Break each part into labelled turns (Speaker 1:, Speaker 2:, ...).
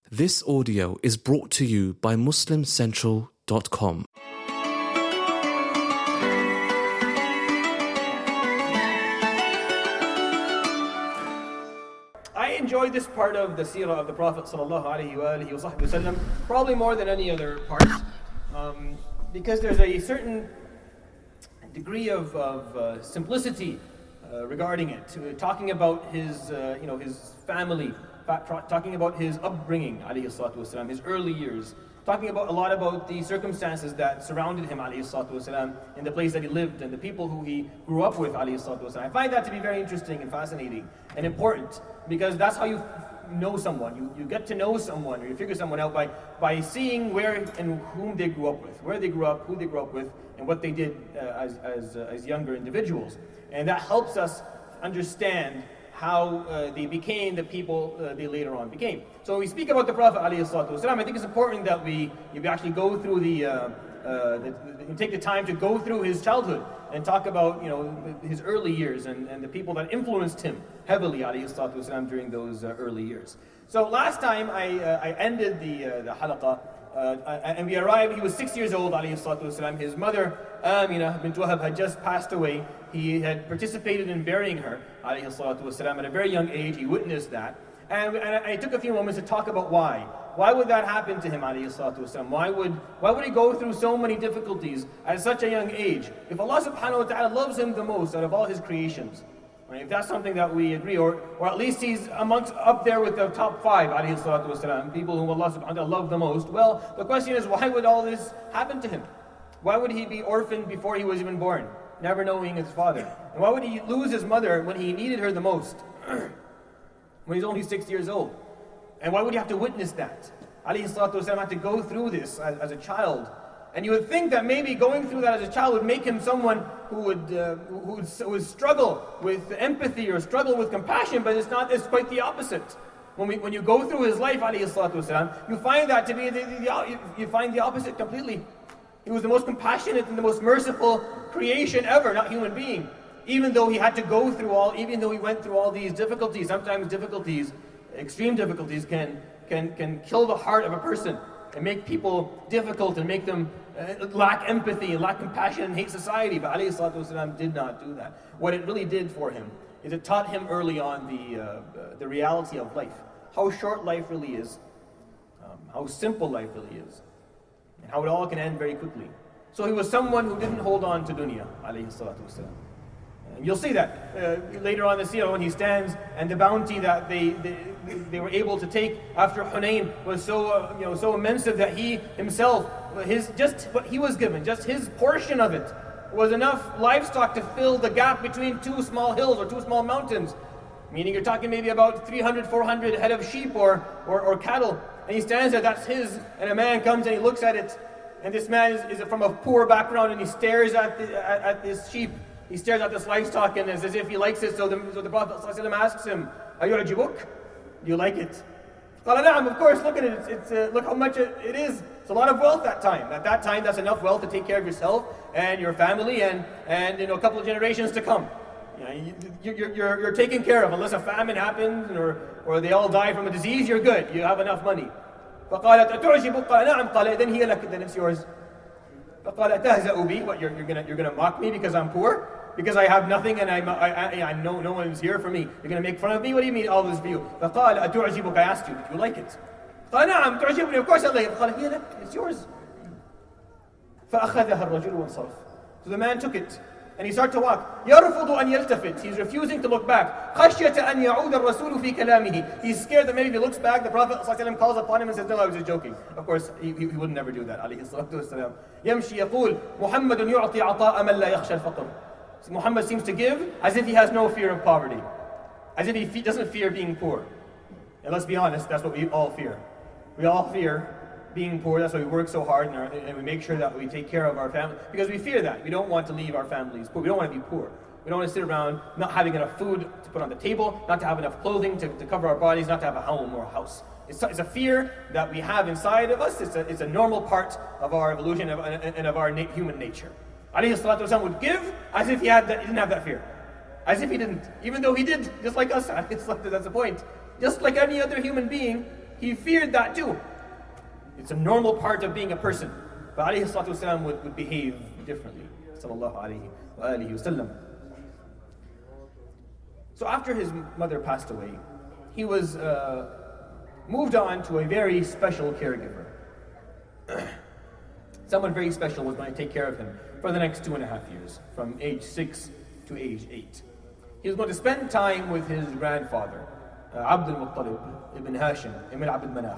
Speaker 1: This audio is brought to you by MuslimCentral.com.
Speaker 2: I enjoy this part of the seerah of the Prophet ﷺ probably more than any other part, because there's a certain degree of simplicity regarding it, talking about his family, talking about his upbringing, ﷺ, his early years, talking a lot about the circumstances that surrounded him, ﷺ, in the place that he lived and the people who he grew up with, ﷺ. I find that to be very interesting and fascinating and important, because that's how you know someone. You get to know someone, or you figure someone out by seeing where and whom they grew up with, where they grew up, who they grew up with, and what they did as younger individuals. And that helps us understand how they became the people they later on became. So when we speak about the Prophet ﷺ, I think it's important that we actually go through take the time to go through his childhood and talk about his early years and the people that influenced him heavily ﷺ during those early years. So last time I ended the halaqah and we arrived. He was 6 years old ﷺ. His mother Amina bint Wahab had just passed away. He had participated in burying her ﷺ at a very young age. He witnessed that, and I took a few moments to talk about why. Why would that happen to him ﷺ? Why would he go through so many difficulties at such a young age? If Allah subhanahu wa ta'ala loves him the most out of all his creations, right? If that's something that we agree, or at least he's up there with the top 5 ﷺ, people whom Allah subhanahu wa ta'ala love the most, well, the question is, why would all this happen to him? Why would he be orphaned before he was even born, never knowing his father? And why would he lose his mother when he needed her the most, when he's only 6 years old? And why would he have to witness that? ﷺ had to go through this as a child. And you would think that maybe going through that as a child would make him someone who would struggle with empathy or struggle with compassion, but it's not. It's quite the opposite. When you go through his life, ﷺ, you find that to be you find the opposite completely. He was the most compassionate and the most merciful creation ever, not human being. Even though he went through all these difficulties, sometimes difficulties, extreme difficulties can kill the heart of a person and make people difficult and make them lack empathy and lack compassion and hate society. But ﷺ did not do that. What it really did for him is it taught him early on the reality of life, how short life really is, how simple life really is, and how it all can end very quickly. So he was someone who didn't hold on to dunya, ﷺ. And you'll see that later on this year when he stands, and the bounty that they were able to take after Hunayn was so immense that he himself, just what he was given, just his portion of it, was enough livestock to fill the gap between 2 small hills or 2 small mountains. Meaning you're talking maybe about 300, 400 head of sheep or cattle. And he stands there, that's his, and a man comes and he looks at it, and this man is from a poor background, and he stares at this sheep. He stares at this livestock, and it's as if he likes it. So the Prophet ﷺ asks him, "Ayu'jibuk? Do you like it?" قال نعم, of course, look at it. It's look how much it is. It's a lot of wealth that time. At that time, that's enough wealth to take care of yourself and your family and a couple of generations to come. You're taken care of. Unless a famine happens or they all die from a disease, you're good. You have enough money. فقالت أتعجبك؟ قال نعم. قال إذن هي لك, then it's yours. فقال أتهزأ بي? What, you're gonna mock me because I'm poor? Because I have nothing and I know no one's here for me. You're gonna make fun of me? What do you mean all this for you? فقال أتعجبك? I asked you, do you like it? قال نعم تعجبني, of course I like it. قال هي لك, it's yours. فأخذها الرجل وانصرف. So the man took it. And he started to walk. يرفض أن يلتفت. He's refusing to look back. خشية أن يعود الرسول في كلامه. He's scared that maybe if he looks back, the Prophet ﷺ calls upon him and says, "No, I was just joking." Of course, he would never do that. عليه الصلاة والسلام. يمشي يقول محمد يعطي عطاء من لا يخشى الفقر. Muhammad seems to give as if he has no fear of poverty, as if he doesn't fear being poor. And let's be honest, that's what we all fear. We all fear being poor. That's why we work so hard and we make sure that we take care of our family, because we fear that. We don't want to leave our families poor. We don't want to be poor. We don't want to sit around not having enough food to put on the table, not to have enough clothing to cover our bodies, not to have a home or a house. It's a fear that we have inside of us. It's a normal part of our evolution and of our human nature. Alayhi salatu wasalam would give as if he didn't have that fear. As if he didn't. Even though he did, just like us. That's the point. Just like any other human being, he feared that too. It's a normal part of being a person. But alayhi salatu wasalam would behave differently. Sallallahu alayhi wasallam. So after his mother passed away, he was moved on to a very special caregiver. Someone very special was going to take care of him for the next 2.5 years, from age 6 to age 8. He was going to spend time with his grandfather, Abd al-Muttalib ibn Hashim ibn Abd Manaf.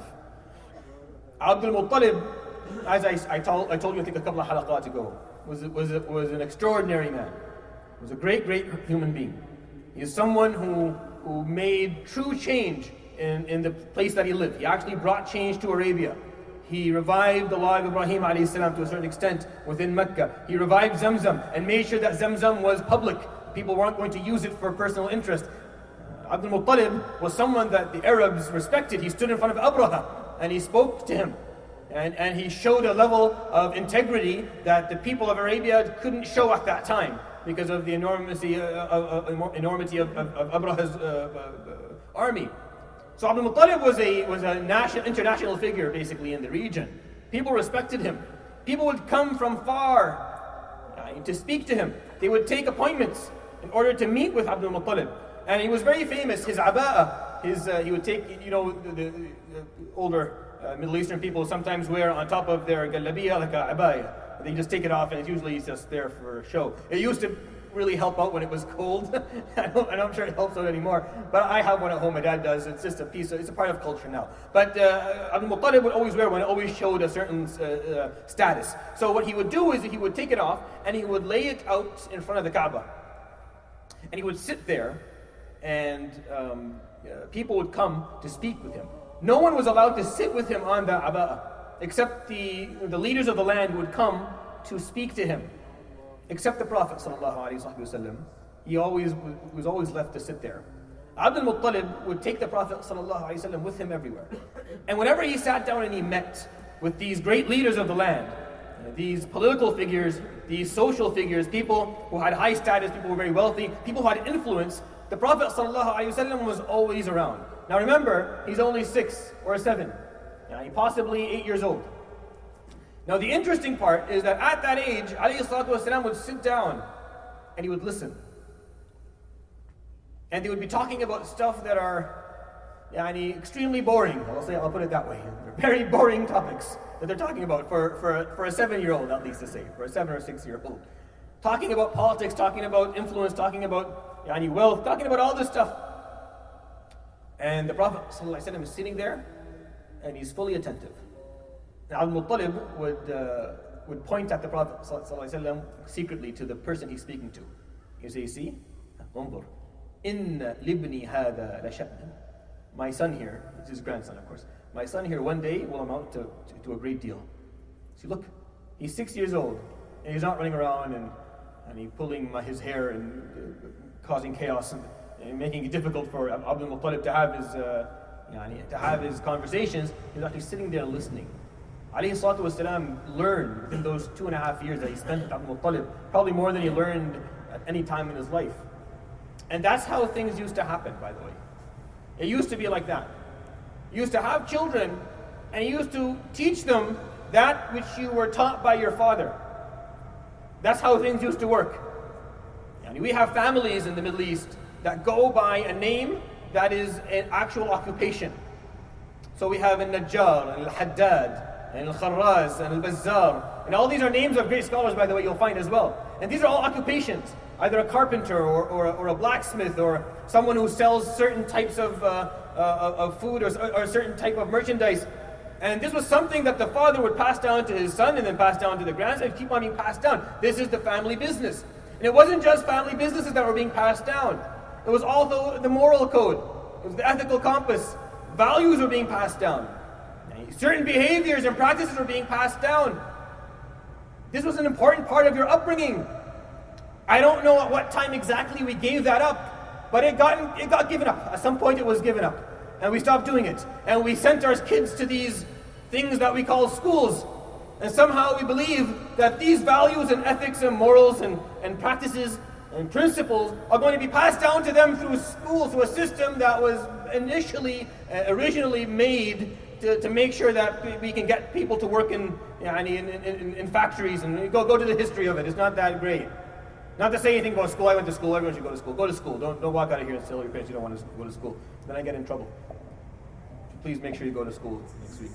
Speaker 2: Abd al-Muttalib, as I told you I think a couple of halaqat ago, was an extraordinary man. He was a great human being. He is someone who made true change in the place that he lived. He actually brought change to Arabia. He revived the law of Ibrahim alayhi salam to a certain extent within Mecca. He revived Zamzam and made sure that Zamzam was public. People weren't going to use it for personal interest. Abd al-Muttalib was someone that the Arabs respected. He stood in front of Abraha and he spoke to him. And he showed a level of integrity that the people of Arabia couldn't show at that time because of the enormity of Abraha's army. So Abd al-Muttalib was a international figure basically in the region. People respected him. People would come from far to speak to him. They would take appointments in order to meet with Abd al-Muttalib. And he was very famous. His aba'ah, he would take, the older Middle Eastern people sometimes wear on top of their galabiya like a abaya. They just take it off and it's usually just there for show. It used to really help out when it was cold. I'm not sure it helps out anymore. But I have one at home, my dad does. It's just it's a part of culture now. But Abd al-Muttalib would always wear one. It always showed a certain status. So what he would do is he would take it off and he would lay it out in front of the Kaaba. And he would sit there and people would come to speak with him. No one was allowed to sit with him on the aba'ah, except the leaders of the land would come to speak to him. Except the Prophet ﷺ, he was always left to sit there. Abd al-Muttalib would take the Prophet ﷺ with him everywhere. And whenever he sat down and he met with these great leaders of the land, these political figures, these social figures, people who had high status, people who were very wealthy, people who had influence, the Prophet ﷺ was always around. Now remember, he's only 6 or 7, he's possibly 8 years old. Now the interesting part is that at that age, alayhi salatu wasalam would sit down and he would listen. And they would be talking about stuff that are extremely boring. I'll put it that way. They're very boring topics that they're talking about for a 7-year-old, at least to say, for a 7 or 6-year-old. Talking about politics, talking about influence, talking about wealth, talking about all this stuff. And the Prophet ﷺ is sitting there and he's fully attentive. Now al-Muttalib would point at the Prophet ﷺ secretly to the person he's speaking to. He would say, see, انظر, إن لابني هذا لشأنا. My son here, it's his grandson of course, my son here one day will amount to a great deal. See, look, he's 6 years old and he's not running around and he's pulling his hair and causing chaos and making it difficult for Abd al-Muttalib to have his conversations. He's actually sitting there listening. Alayhi salatu wasalam learned within those 2.5 years that he spent with Abd al-Muttalib, probably more than he learned at any time in his life. And that's how things used to happen, by the way. It used to be like that. You used to have children, and you used to teach them that which you were taught by your father. That's how things used to work. And we have families in the Middle East that go by a name that is an actual occupation. So we have al-Najjar, and al-Haddad, and al-Kharraz, and al-Bazzar. And all these are names of great scholars, by the way, you'll find as well. And these are all occupations. Either a carpenter or a blacksmith or someone who sells certain types of food or a certain type of merchandise. And this was something that the father would pass down to his son and then pass down to the grandson and keep on being passed down. This is the family business. And it wasn't just family businesses that were being passed down. It was also the moral code. It was the ethical compass. Values were being passed down. Certain behaviors and practices were being passed down. This was an important part of your upbringing. I don't know at what time exactly we gave that up, but it got given up. At some point it was given up. And we stopped doing it. And we sent our kids to these things that we call schools. And somehow we believe that these values and ethics and morals and practices and principles are going to be passed down to them through school, through a system that was originally made to make sure that we can get people to work in factories, and go to the history of it. It's not that great. Not to say anything about school. I went to school. Everyone should go to school. Go to school. Don't walk out of here and tell your parents you don't want to go to school. Then I get in trouble. Please make sure you go to school next week.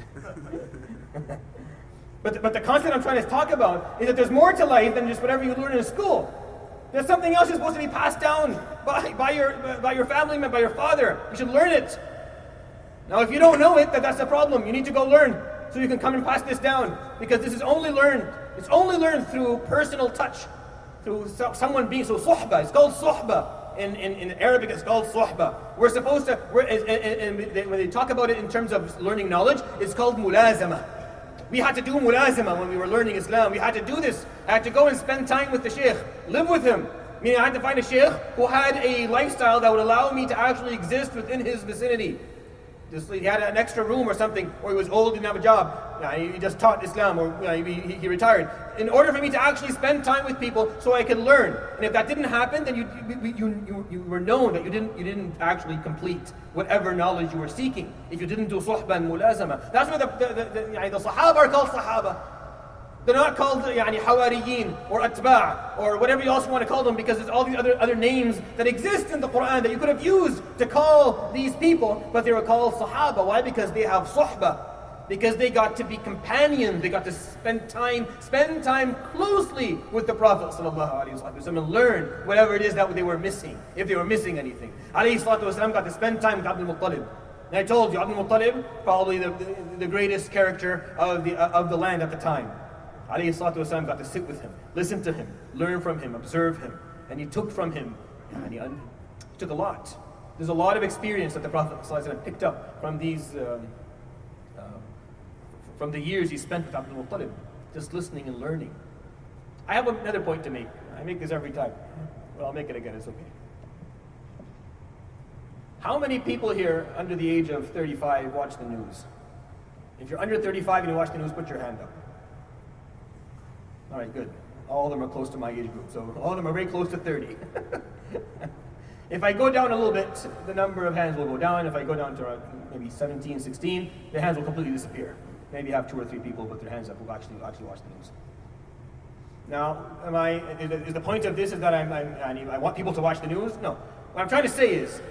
Speaker 2: But the concept I'm trying to talk about is that there's more to life than just whatever you learn in school. There's something else that's supposed to be passed down by your family, by your father. You should learn it. Now, if you don't know it, that's a problem. You need to go learn so you can come and pass this down, because this is only learned. It's only learned through personal touch, through someone being so suhbah. It's called suhbah. In Arabic, it's called suhbah. We're supposed to, when they talk about it in terms of learning knowledge, it's called mulazama. We had to do mulazama when we were learning Islam. We had to do this. I had to go and spend time with the shaykh, live with him. Meaning I had to find a shaykh who had a lifestyle that would allow me to actually exist within his vicinity. He had an extra room or something, or he was old, didn't have a job. He just taught Islam, or he retired. In order for me to actually spend time with people, so I could learn. And if that didn't happen, then you were known that you didn't actually complete whatever knowledge you were seeking. If you didn't do suhbah and mulazama, that's why the Sahaba are called Sahaba. They're not called Hawariyin or Atba' or whatever you also want to call them, because there's all these other names that exist in the Quran that you could have used to call these people, but they were called Sahaba. Why? Because they have suhbah. Because they got to be companions. They got to spend time closely with the Prophet ﷺ and learn whatever it is that they were missing, if they were missing anything. Alayhi salatu wasalam got to spend time with Abdul Muttalib. And I told you, Abdul Muttalib, probably the greatest character of the land at the time. Alayhi salatu wasalam got to sit with him, listen to him, learn from him, observe him, and he took from him, he took a lot. There's a lot of experience that the Prophet ﷺ picked up from these, from the years he spent with Abdul Muttalib, just listening and learning. I have another point to make. I make this every time. Well, I'll make it again, it's okay. How many people here under the age of 35 watch the news? If you're under 35 and you watch the news, put your hand up. All right, good. All of them are close to my age group, so all of them are very close to 30. If I go down a little bit, the number of hands will go down. If I go down to maybe 17, 16, the hands will completely disappear. Maybe I have 2 or 3 people put their hands up who actually watch the news. Now, is the point of this is that I want people to watch the news? No. What I'm trying to say is,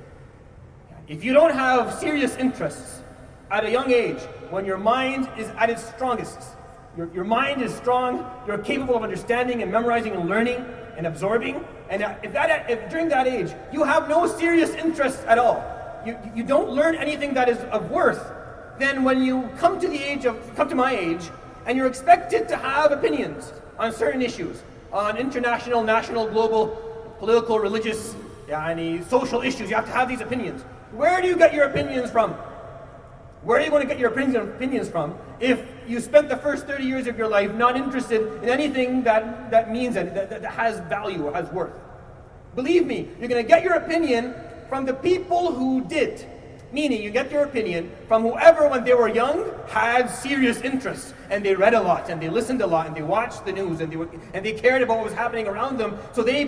Speaker 2: if you don't have serious interests at a young age, when your mind is at its strongest, your mind is strong, you're capable of understanding and memorizing and learning and absorbing, and if during that age you have no serious interests at all, you don't learn anything that is of worth, then when you come to my age, and you're expected to have opinions on certain issues, on international, national, global, political, religious, social issues, you have to have these opinions. Where do you get your opinions from? Where are you going to get your opinions from if you spent the first 30 years of your life not interested in anything that means that has value or has worth? Believe me, you're going to get your opinion from the people who did. Meaning, you get your opinion from whoever, when they were young, had serious interests, and they read a lot, and they listened a lot, and they watched the news, and they cared about what was happening around them. So they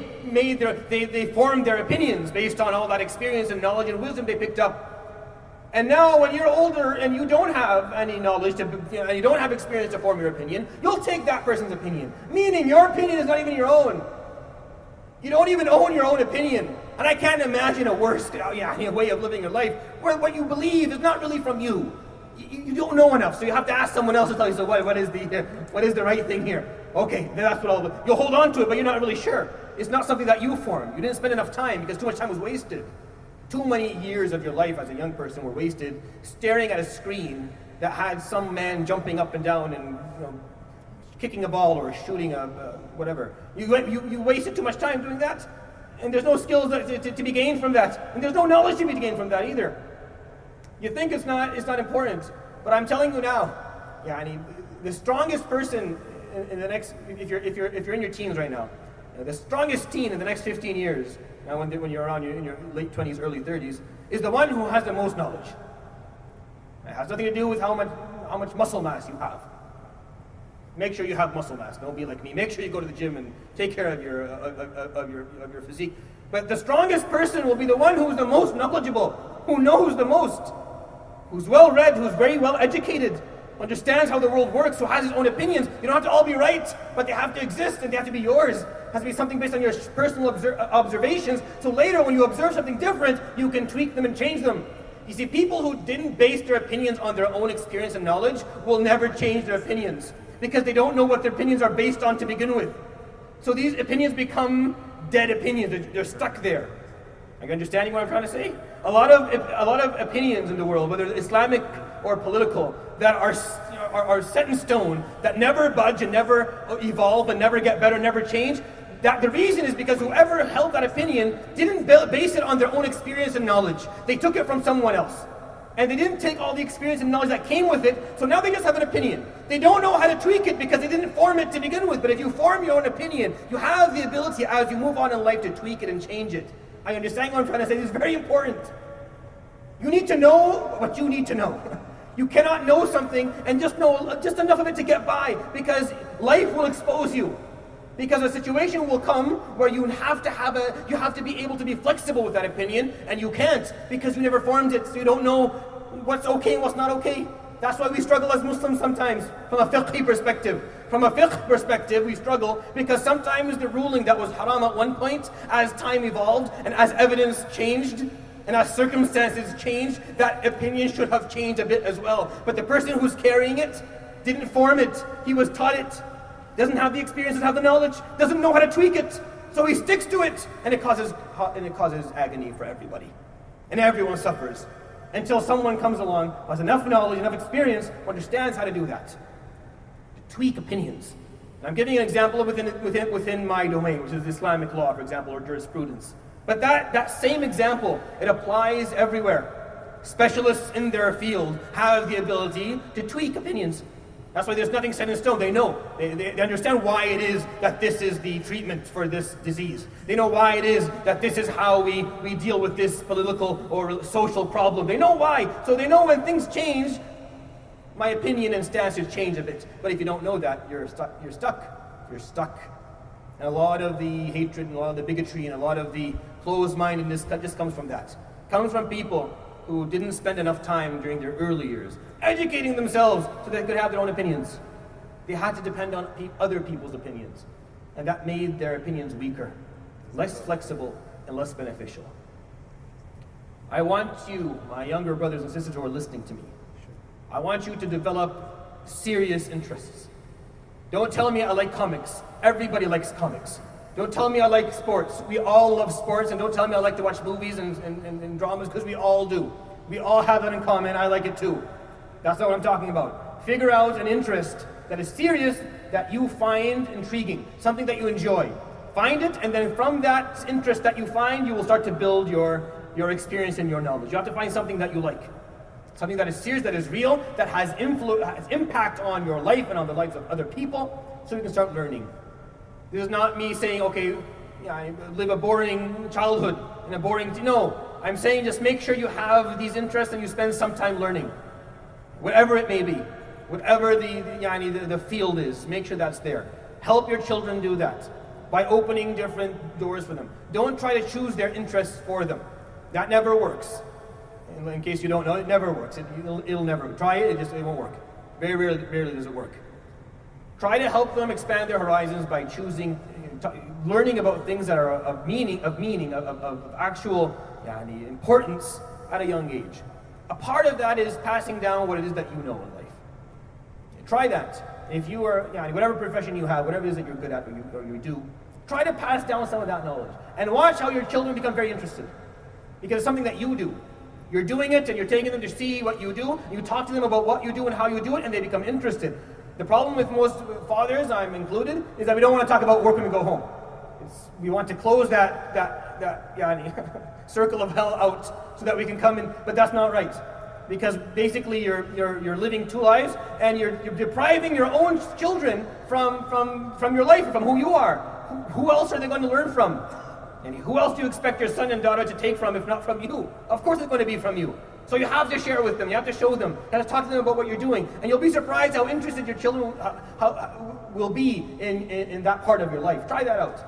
Speaker 2: formed their opinions based on all that experience and knowledge and wisdom they picked up. And now, when you're older and you don't have any knowledge and you don't have experience to form your opinion, you'll take that person's opinion. Meaning, your opinion is not even your own. You don't even own your own opinion. And I can't imagine a worse way of living your life where what you believe is not really from you. You don't know enough, so you have to ask someone else to tell you, so what is the right thing here? Okay, that's what you'll hold on to it, but you're not really sure. It's not something that you formed. You didn't spend enough time because too much time was wasted. Too many years of your life as a young person were wasted staring at a screen that had some man jumping up and down and kicking a ball or shooting whatever. You wasted too much time doing that, and there's no skills to be gained from that, and there's no knowledge to be gained from that either. You think it's not important, but I'm telling you now, the strongest person in the next, if you're in your teens right now, the strongest teen in the next 15 years, now when you're around in your late 20s, early 30s, is the one who has the most knowledge. It has nothing to do with how much muscle mass you have. Make sure you have muscle mass. Don't be like me. Make sure you go to the gym and take care of your physique. But the strongest person will be the one who's the most knowledgeable, who knows the most, who's well-read, who's very well-educated, understands how the world works, who has his own opinions. You don't have to all be right, but they have to exist and they have to be yours. It has to be something based on your personal observations, so later when you observe something different, you can tweak them and change them. You see, people who didn't base their opinions on their own experience and knowledge will never change their opinions, because they don't know what their opinions are based on to begin with. So these opinions become dead opinions. They're stuck there. Are you understanding what I'm trying to say? A lot of opinions in the world, whether Islamic or political, that are set in stone, that never budge and never evolve and never get better, never change. That the reason is because whoever held that opinion didn't base it on their own experience and knowledge. They took it from someone else. And they didn't take all the experience and knowledge that came with it, so now they just have an opinion. They don't know how to tweak it because they didn't form it to begin with. But if you form your own opinion, you have the ability as you move on in life to tweak it and change it. I understand what I'm trying to say. This is very important. You need to know what you need to know. You cannot know something and just know just enough of it to get by, because life will expose you. Because a situation will come where you have to be able to be flexible with that opinion, and you can't because you never formed it, so you don't know what's okay and what's not okay. That's why we struggle as Muslims sometimes from a fiqh perspective. From a fiqh perspective, we struggle because sometimes the ruling that was haram at one point, as time evolved and as evidence changed and as circumstances changed, that opinion should have changed a bit as well. But the person who's carrying it didn't form it. He was taught it. Doesn't have the experience, doesn't have the knowledge, doesn't know how to tweak it. So he sticks to it, and it causes agony for everybody. And everyone suffers. Until someone comes along who has enough knowledge, enough experience, who understands how to do that. To tweak opinions. And I'm giving an example within my domain, which is Islamic law, for example, or jurisprudence. But that same example, it applies everywhere. Specialists in their field have the ability to tweak opinions. That's why there's nothing set in stone. They know. They understand why it is that this is the treatment for this disease. They know why it is that this is how we deal with this political or social problem. They know why. So they know when things change, my opinion and stances change a bit. But if you don't know that, you're stuck. And a lot of the hatred and a lot of the bigotry and a lot of the closed-mindedness just comes from that. It comes from people who didn't spend enough time during their early years educating themselves so they could have their own opinions. They had to depend on other people's opinions. And that made their opinions weaker, less flexible, and less beneficial. I want you, my younger brothers and sisters who are listening to me, I want you to develop serious interests. Don't tell me I like comics. Everybody likes comics. Don't tell me I like sports. We all love sports, and don't tell me I like to watch movies and dramas, because we all do. We all have that in common. I like it too. That's not what I'm talking about. Figure out an interest that is serious, that you find intriguing, something that you enjoy. Find it, and then from that interest that you find, you will start to build your experience and your knowledge. You have to find something that you like. Something that is serious, that is real, that has impact on your life and on the lives of other people, so you can start learning. This is not me saying, okay, I live a boring childhood in a boring... No, I'm saying just make sure you have these interests and you spend some time learning. Whatever it may be, whatever the field is, make sure that's there. Help your children do that by opening different doors for them. Don't try to choose their interests for them. That never works. In case you don't know, it never works. It'll never work. Try it, it won't work. Very rarely does it work. Try to help them expand their horizons by learning about things that are of meaning, of actual importance at a young age. A part of that is passing down what it is that you know in life. Try that. If you are, whatever profession you have, whatever it is that you're good at or you do, try to pass down some of that knowledge. And watch how your children become very interested. Because it's something that you do. You're doing it and you're taking them to see what you do. You talk to them about what you do and how you do it, and they become interested. The problem with most fathers, I'm included, is that we don't want to talk about work when we go home. We want to close that circle of hell out so that we can come in, but that's not right. Because basically you're living two lives, and you're depriving your own children from your life, from who you are. Who else are they going to learn from? And who else do you expect your son and daughter to take from if not from you? Of course it's going to be from you. So you have to share with them, you have to show them, you have to talk to them about what you're doing. And you'll be surprised how interested your children will be in that part of your life. Try that out.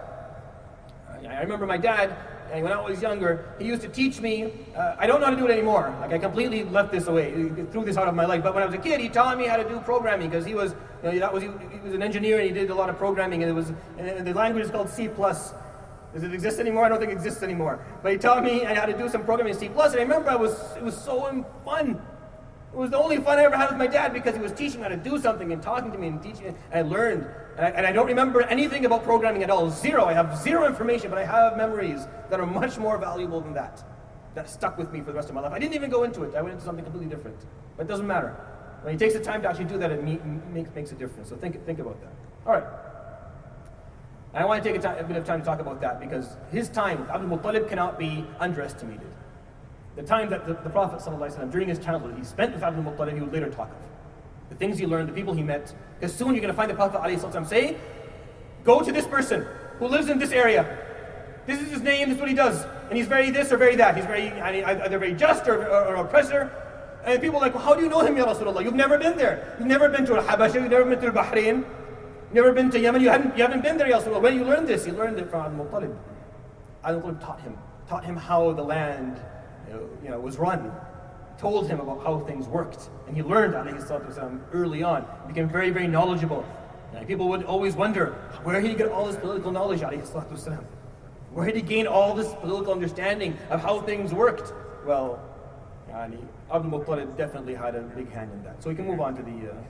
Speaker 2: I remember my dad, and when I was younger, he used to teach me, I don't know how to do it anymore. Like I completely left this away, threw this out of my life. But when I was a kid, he taught me how to do programming because he was an engineer and he did a lot of programming, and the language is called C++. Does it exist anymore? I don't think it exists anymore. But he taught me how to do some programming in C++, and I remember it was so fun. It was the only fun I ever had with my dad because he was teaching me how to do something and talking to me and teaching, and I learned. And I don't remember anything about programming at all. Zero. I have zero information, but I have memories that are much more valuable than that. That stuck with me for the rest of my life. I didn't even go into it. I went into something completely different. But it doesn't matter. When he takes the time to actually do that, it makes a difference. So think about that. All right. And I want to take a bit of time to talk about that because his time with Abdul Muttalib cannot be underestimated. The time that the Prophet ﷺ, during his childhood, he spent with Abdul Muttalib, he would later talk of. The things he learned, the people he met. Because soon you're going to find the Prophet ﷺ say, go to this person who lives in this area. This is his name, this is what he does. And he's very this or very that. He's either very just or oppressor. And people are like, well, how do you know him, Ya Rasulullah? You've never been there. You've never been to Al-Habasha, you've never been to Bahrain. You've never been to Yemen, you haven't been there, Ya Rasulullah. When you learned this, you learned it from Abdul Muttalib. Abdul Muttalib taught him how the land was run. Told him about how things worked. And he learned, alayhi salatu wasalam, early on. He became very, very knowledgeable. And people would always wonder, where did he get all this political knowledge, alayhi salatu wasalam? Where did he gain all this political understanding of how things worked? Well, Abdul Muttalib definitely had a big hand in that. So we can move on to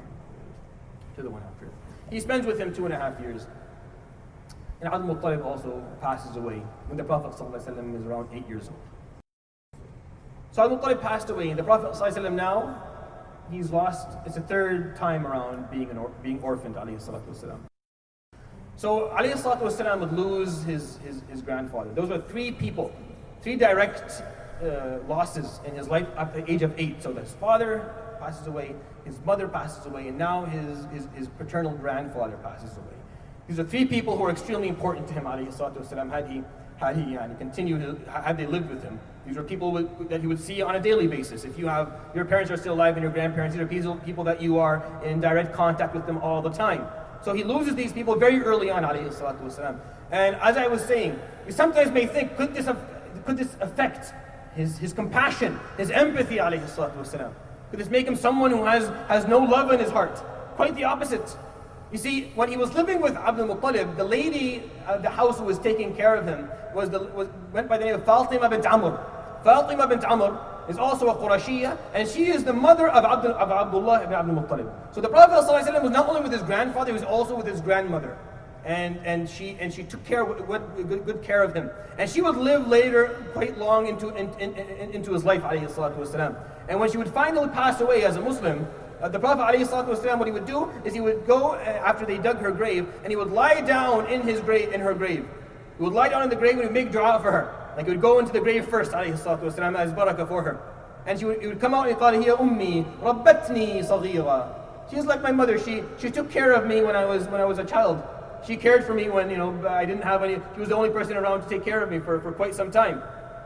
Speaker 2: the one after. He spends with him 2.5 years. And Abdul Muttalib also passes away when the Prophet ﷺ is around 8 years old. So Abdul Muttalib passed away, and the Prophet ﷺ now, he's lost, it's the third time around being orphaned, alayhi salatu wasalam. So alayhi salatu wasalam would lose his grandfather. Those were three direct losses in his life at the age of 8. So his father passes away, his mother passes away, and now his paternal grandfather passes away. These are three people who are extremely important to him, alayhi salatu wasalam, had he continued, had they lived with him. These are people that he would see on a daily basis. If your parents are still alive and your grandparents, these are people that you are in direct contact with them all the time. So he loses these people very early on, alayhi salatu wasalam. And as I was saying, we sometimes may think, could this affect his compassion, his empathy, alayhi salatu wasalam? Could this make him someone who has no love in his heart? Quite the opposite. You see, when he was living with Abdul Muttalib, the lady of the house who was taking care of him went by the name of Fatima bint Amr. Fatima bint Amr is also a Qurashiyya, and she is the mother of Abdullah ibn Abdul Muttalib. So the Prophet ﷺ was not only with his grandfather, he was also with his grandmother. And she took good care of him. And she would live later quite long into his life, alayhi salatu wasalam. And when she would finally pass away as a Muslim, the Prophet ﷺ, what he would do is he would go after they dug her grave, and he would lie down in her grave. He would lie down in the grave and he would make dua for her. Like he would go into the grave first, ﷺ, as barakah for her. And he would come out and قال هي أمي ربتني صغيرة. She is like my mother. She took care of me when I was a child. She cared for me when I didn't have any. She was the only person around to take care of me for quite some time.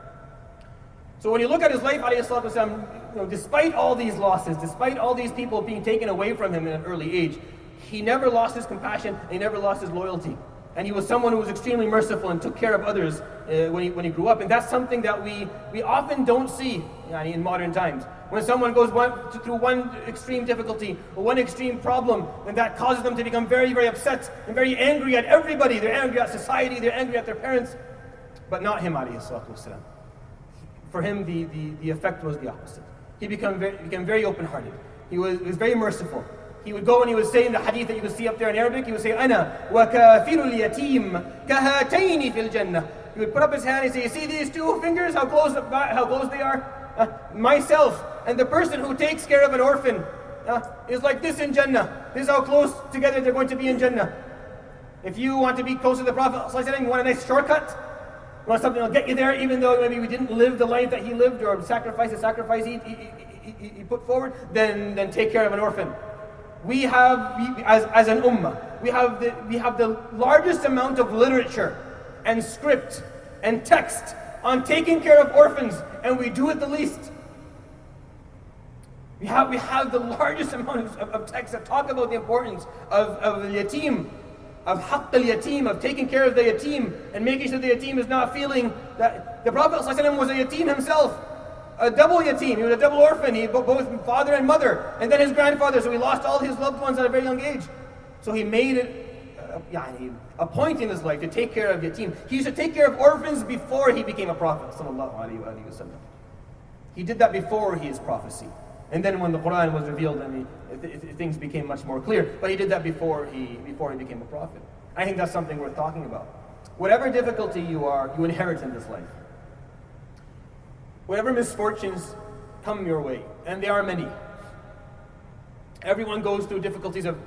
Speaker 2: So when you look at his life, ﷺ, despite all these losses, despite all these people being taken away from him at an early age, he never lost his compassion, and he never lost his loyalty. And he was someone who was extremely merciful and took care of others when he grew up. And that's something that we often don't see in modern times. When someone goes through one extreme difficulty or one extreme problem, and that causes them to become very, very upset and very angry at everybody. They're angry at society, they're angry at their parents. But not him, alayhi salatu wasalam. For him, the effect was the opposite. He became very open-hearted. He was very merciful. He would go and he would say in the hadith that you would see up there in Arabic, he would say, أَنَا وَكَافِرُ الْيَتِيمِ كَهَاتَيْنِ فِي الْجَنَّةِ. He would put up his hand and say, you see these two fingers, how close they are? Myself and the person who takes care of an orphan is like this in Jannah. This is how close together they're going to be in Jannah. If you want to be close to the Prophet, you want a nice shortcut, you want something that'll get you there, even though maybe we didn't live the life that he lived or sacrifice the sacrifice he put forward, then take care of an orphan. We as an ummah, we have the largest amount of literature and script and text on taking care of orphans, and we do it the least. We have the largest amount of texts that talk about the importance of al-yatim, of haqq al-yatim, of taking care of the yatim and making sure the yatim is not feeling that. The Prophet ﷺ was a yatim himself, a double yatim. He was a double orphan, both father and mother, and then his grandfather, so he lost all his loved ones at a very young age. So he made it a point in his life to take care of yatim. He used to take care of orphans before he became a prophet, sallallahu alaihi wasallam. He did that before his prophecy. And then when the Quran was revealed, things became much more clear. But he did that before he became a prophet. I think that's something worth talking about. Whatever difficulty you inherit in this life, whatever misfortunes come your way, and there are many. Everyone goes through difficulties of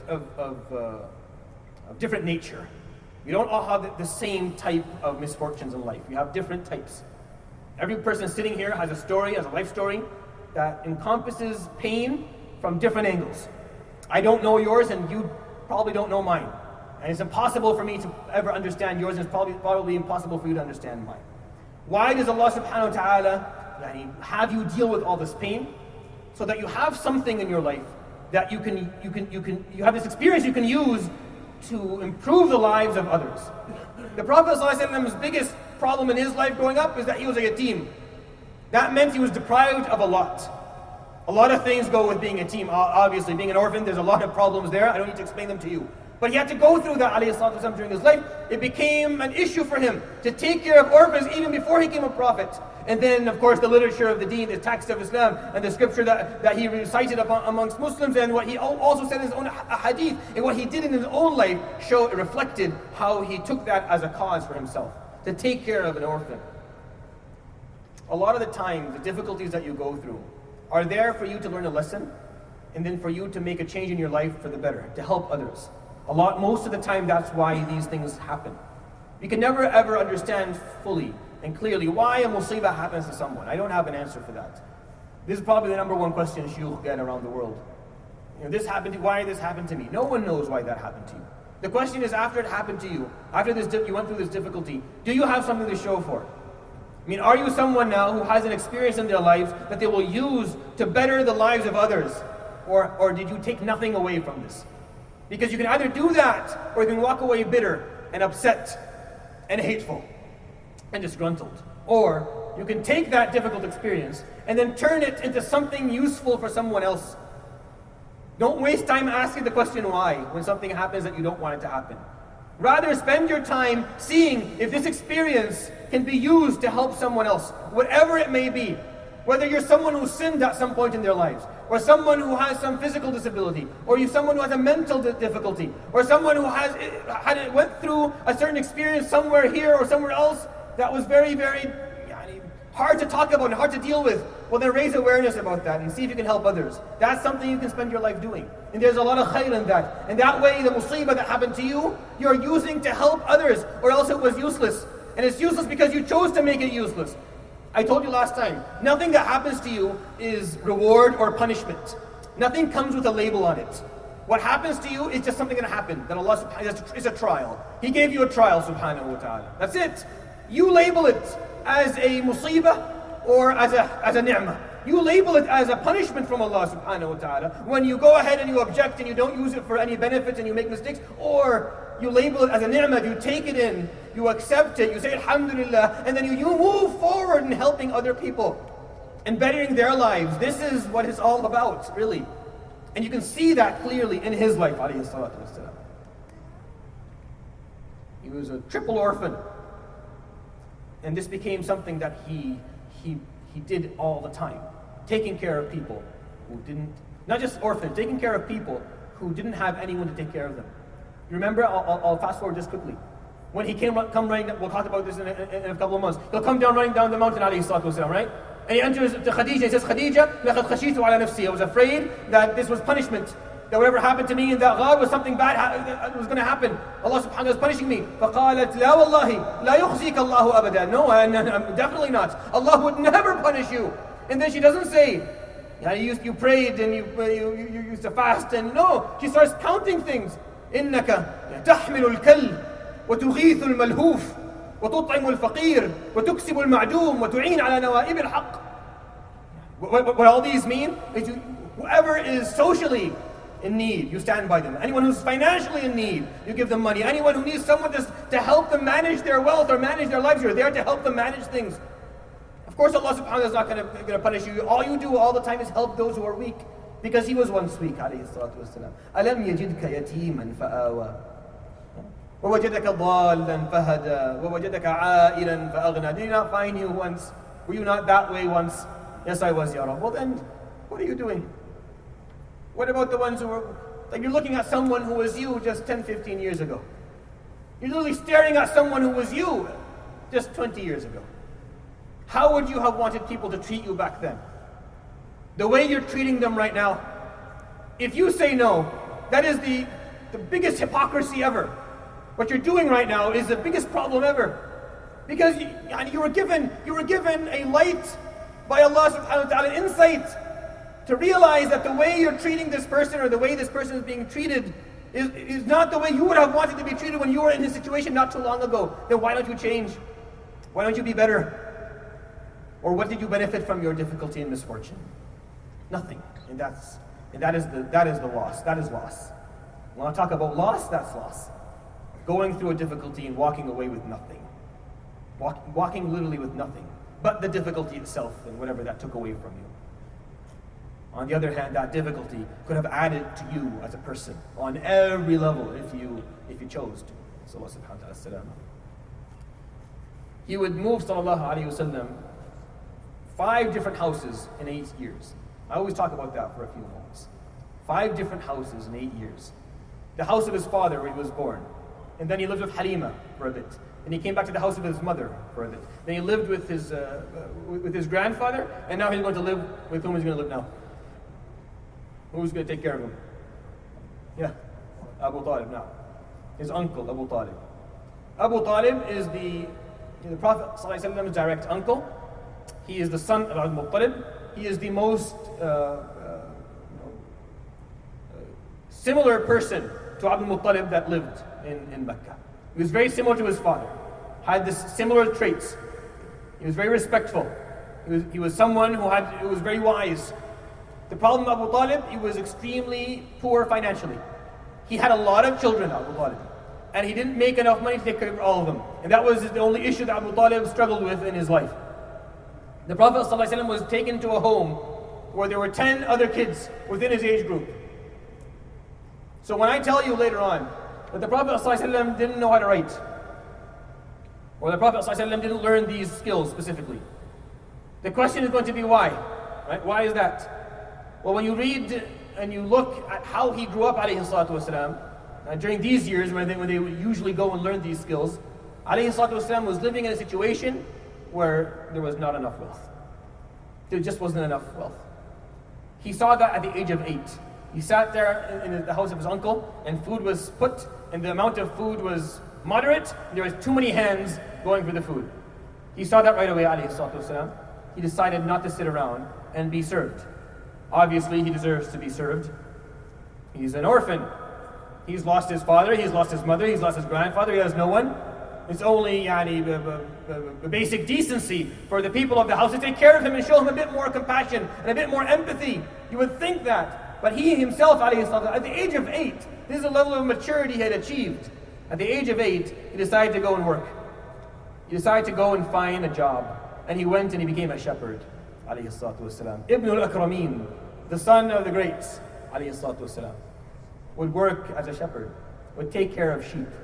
Speaker 2: different nature. We don't all have the same type of misfortunes in life. We have different types. Every person sitting here has a story, has a life story that encompasses pain from different angles. I don't know yours, and you probably don't know mine. And it's impossible for me to ever understand yours, and it's probably impossible for you to understand mine. Why does Allah subhanahu wa ta'ala have you deal with all this pain? So that you have something in your life that you have this experience you can use to improve the lives of others. The Prophet ﷺ's biggest problem in his life growing up is that he was a yatim. That meant he was deprived of a lot. A lot of things go with being a yatim. Obviously, being an orphan, there's a lot of problems there. I don't need to explain them to you. But he had to go through that, alayhi salatu wasalam, during his life. It became an issue for him to take care of orphans even before he became a prophet. And then, of course, the literature of the deen, the text of Islam, and the scripture that he recited amongst Muslims, and what he also said in his own hadith, and what he did in his own life, reflected how he took that as a cause for himself, to take care of an orphan. A lot of the time, the difficulties that you go through are there for you to learn a lesson, and then for you to make a change in your life for the better, to help others. Most of the time, that's why these things happen. We can never ever understand fully and clearly why a musibah happens to someone. I don't have an answer for that. This is probably the number one question shuyukh get around the world. This happened. Why did this happen to me? No one knows why that happened to you. The question is, after it happened to you, after you went through this difficulty, do you have something to show for it? Are you someone now who has an experience in their lives that they will use to better the lives of others? Or did you take nothing away from this? Because you can either do that, or you can walk away bitter and upset and hateful and disgruntled. Or you can take that difficult experience and then turn it into something useful for someone else. Don't waste time asking the question why when something happens that you don't want it to happen. Rather, spend your time seeing if this experience can be used to help someone else, whatever it may be. Whether you're someone who sinned at some point in their lives, or someone who has some physical disability, or you're someone who has a mental difficulty, or someone who went through a certain experience somewhere here or somewhere else that was very, very hard to talk about and hard to deal with. Well, then raise awareness about that and see if you can help others. That's something you can spend your life doing. And there's a lot of khair in that. And that way, the musibah that happened to you, you're using to help others, or else it was useless. And it's useless because you chose to make it useless. I told you last time, nothing that happens to you is reward or punishment. Nothing comes with a label on it. What happens to you is just something that happened, that Allah subhanahu is a trial. He gave you a trial, subhanahu wa ta'ala. That's it. You label it as a musibah or as a ni'mah. You label it as a punishment from Allah subhanahu wa ta'ala when you go ahead and you object and you don't use it for any benefit and you make mistakes, or you label it as a ni'mah, you take it in, you accept it, you say alhamdulillah, and then you move forward in helping other people and bettering their lives. This is what it's all about, really. And you can see that clearly in his life, alayhi salatu wassalam. He was a triple orphan. And this became something that he did all the time. Taking care of people who didn't, not just orphans, taking care of people who didn't have anyone to take care of them. You remember, I'll fast forward just quickly. When he come running, we'll talk about this in a couple of months. He'll come down running down the mountain, alayhi salatu wasalam, right? And he enters to Khadija, he says, Khadija, لَقَدْ خَشِيتُ عَلَى نَفْسِي. I was afraid that this was punishment. That whatever happened to me in that ghar was something bad that was going to happen. Allah subhanahu wa ta'ala is punishing me. فَقَالَتْ لَا وَاللَّهِ لَا يُخْزِيكَ اللَّهُ أَبَدًا. No, definitely not. Allah would never punish you. And then she doesn't say, you prayed and you used to fast. And no, she starts counting things. إِنَّكَ تَحْمِلُ الْكَلِّ وَتُغِيثُ الْمَلْهُوفِ وَتُطْعِمُ الْفَقِيرِ وَتُكْسِبُ الْمَعْدُومِ وَتُعِينُ عَلَى نَوَائِبِ الْحَقِّ. What all these mean is Whoever is socially in need, you stand by them. Anyone who's financially in need, you give them money. Anyone who needs someone to help them manage their wealth or manage their lives, you're there to help them manage things. Of course, Allah subhanahu wa ta'ala is not going to punish you. All you do all the time is help those who are weak. Because He was once weak, alayhi salatu wasalam. أَلَمْ يَجِدْكَ يَتِيمًا فَآوَى وَوَجَدَكَ ضَالًّا فَهَدَى وَوَجَدَكَ عَائِلًا فَأَغْنَى. Did He not find you once? Were you not that way once? Yes, I was, Ya Rab. Well then, what are you doing? What about the ones who were, like you're looking at someone who was you just 10, 15 years ago. You're literally staring at someone who was you just 20 years ago. How would you have wanted people to treat you back then? The way you're treating them right now. If you say no, that is the biggest hypocrisy ever. What you're doing right now is the biggest problem ever. Because you were given a light by Allah subhanahu wa ta'ala, insight to realize that the way you're treating this person or the way this person is being treated is not the way you would have wanted to be treated when you were in his situation not too long ago. Then why don't you change? Why don't you be better? Or what did you benefit from your difficulty and misfortune? Nothing. And that is the loss. That is loss. When I talk about loss, that's loss. Going through a difficulty and walking away with nothing. Walking literally with nothing. But the difficulty itself and whatever that took away from you. On the other hand, that difficulty could have added to you as a person on every level if you chose to. So Allah subhanahu wa ta'ala. He would move, sallallahu alayhi wa sallam, 5 different houses in 8 years. I always talk about that for a few moments. 5 different houses in 8 years. The house of his father where he was born. And then he lived with Halima for a bit. And he came back to the house of his mother for a bit. Then he lived with his grandfather, and now he's going to live with whom he's going to live now? Who's going to take care of him? Yeah, Abu Talib now. His uncle, Abu Talib. Abu Talib is the Prophet ﷺ's direct uncle. He is the son of Abdul Muttalib. He is the most similar person to Abdul Muttalib that lived in Mecca. He was very similar to his father. Had this similar traits. He was very respectful. He was someone who was very wise. The problem with Abu Talib, he was extremely poor financially. He had a lot of children, Abu Talib, and he didn't make enough money to take care of all of them. And that was the only issue that Abu Talib struggled with in his life. The Prophet ﷺ was taken to a home where there were 10 other kids within his age group. So when I tell you later on that the Prophet ﷺ didn't know how to write, or the Prophet ﷺ didn't learn these skills specifically, the question is going to be why? Right? Why is that? Well, when you read and you look at how he grew up, alayhi salatu wasalam, during these years when they would usually go and learn these skills, alayhi salatu wasalam was living in a situation where there was not enough wealth. There just wasn't enough wealth. He saw that at the age of 8. He sat there in the house of his uncle, and food was put, and the amount of food was moderate, and there was too many hands going for the food. He saw that right away, alayhi salatu wasalam. He decided not to sit around and be served. Obviously, he deserves to be served. He's an orphan. He's lost his father, he's lost his mother, he's lost his grandfather, he has no one. It's only basic decency for the people of the house to take care of him and show him a bit more compassion and a bit more empathy. You would think that. But he himself, at the age of 8, this is the level of maturity he had achieved. At the age of 8, he decided to go and work. He decided to go and find a job. And he went and he became a shepherd. Ibn al-Akramin, the son of the greats, would work as a shepherd, would take care of sheep.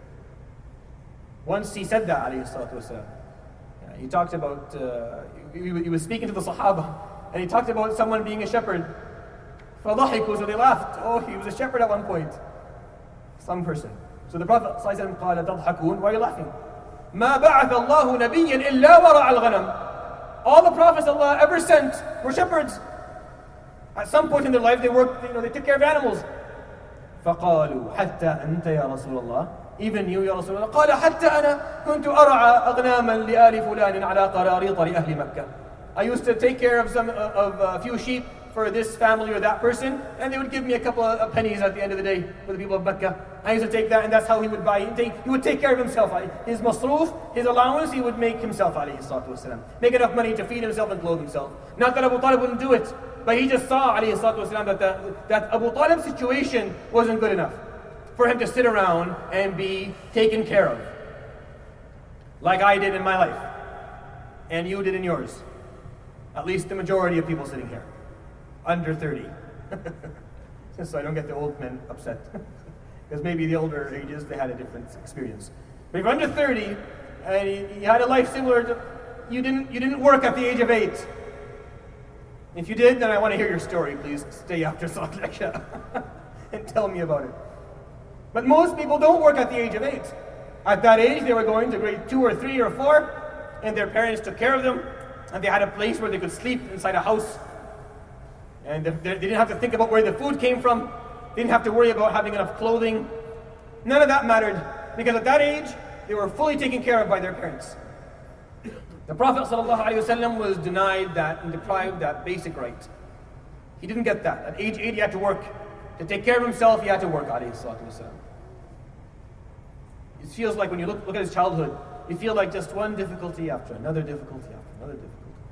Speaker 2: Once he said that, he talked about, he was speaking to the Sahaba, and he talked about someone being a shepherd. فَضَحِكُوا, so they laughed. Oh, he was a shepherd at one point. Some person. So the Prophet ﷺ قال تضحكون, why are you laughing? مَا بَعَثَ اللَّهُ نَبِيًّا إِلَّا وَرَعَ الْغَنَمِ. All the prophets Allah ever sent were shepherds. At some point in their life, they worked, they took care of animals. فَقَالُوا حَتَّى أَنْتَ يَا رَسُولَ اللَّهِ. Even you, Ya Rasulullah. قال حتى أنا كنت أرعى أغناما لآل فلان على قراريط لأهل مكة. I used to take care of a few sheep for this family or that person, and they would give me a couple of pennies at the end of the day for the people of Mecca. I used to take that, and that's how he would buy. He would take care of himself. His masroof, his allowance, he would make himself, alayhi salatu wasalam. Make enough money to feed himself and clothe himself. Not that Abu Talib wouldn't do it, But he just saw, alayhi salatu wasalam, that Abu Talib's situation wasn't good enough for him to sit around and be taken care of. Like I did in my life. And you did in yours. At least the majority of people sitting here. Under 30. So I don't get the old men upset. Because maybe the older ages, they had a different experience. But if you're under 30, and you had a life similar to, you didn't work at the age of 8. If you did, then I want to hear your story. Please stay after Salat al-Isha and tell me about it. But most people don't work at the age of 8. At that age, they were going to grade 2 or 3 or 4, and their parents took care of them, and they had a place where they could sleep inside a house. And they didn't have to think about where the food came from. They didn't have to worry about having enough clothing. None of that mattered, because at that age, they were fully taken care of by their parents. The Prophet ﷺ was denied that and deprived that basic right. He didn't get that. At age 8, he had to work. To take care of himself, he had to work, alayhi salatu wasalam. It feels like when you look at his childhood, you feel like just one difficulty after another difficulty after another difficulty.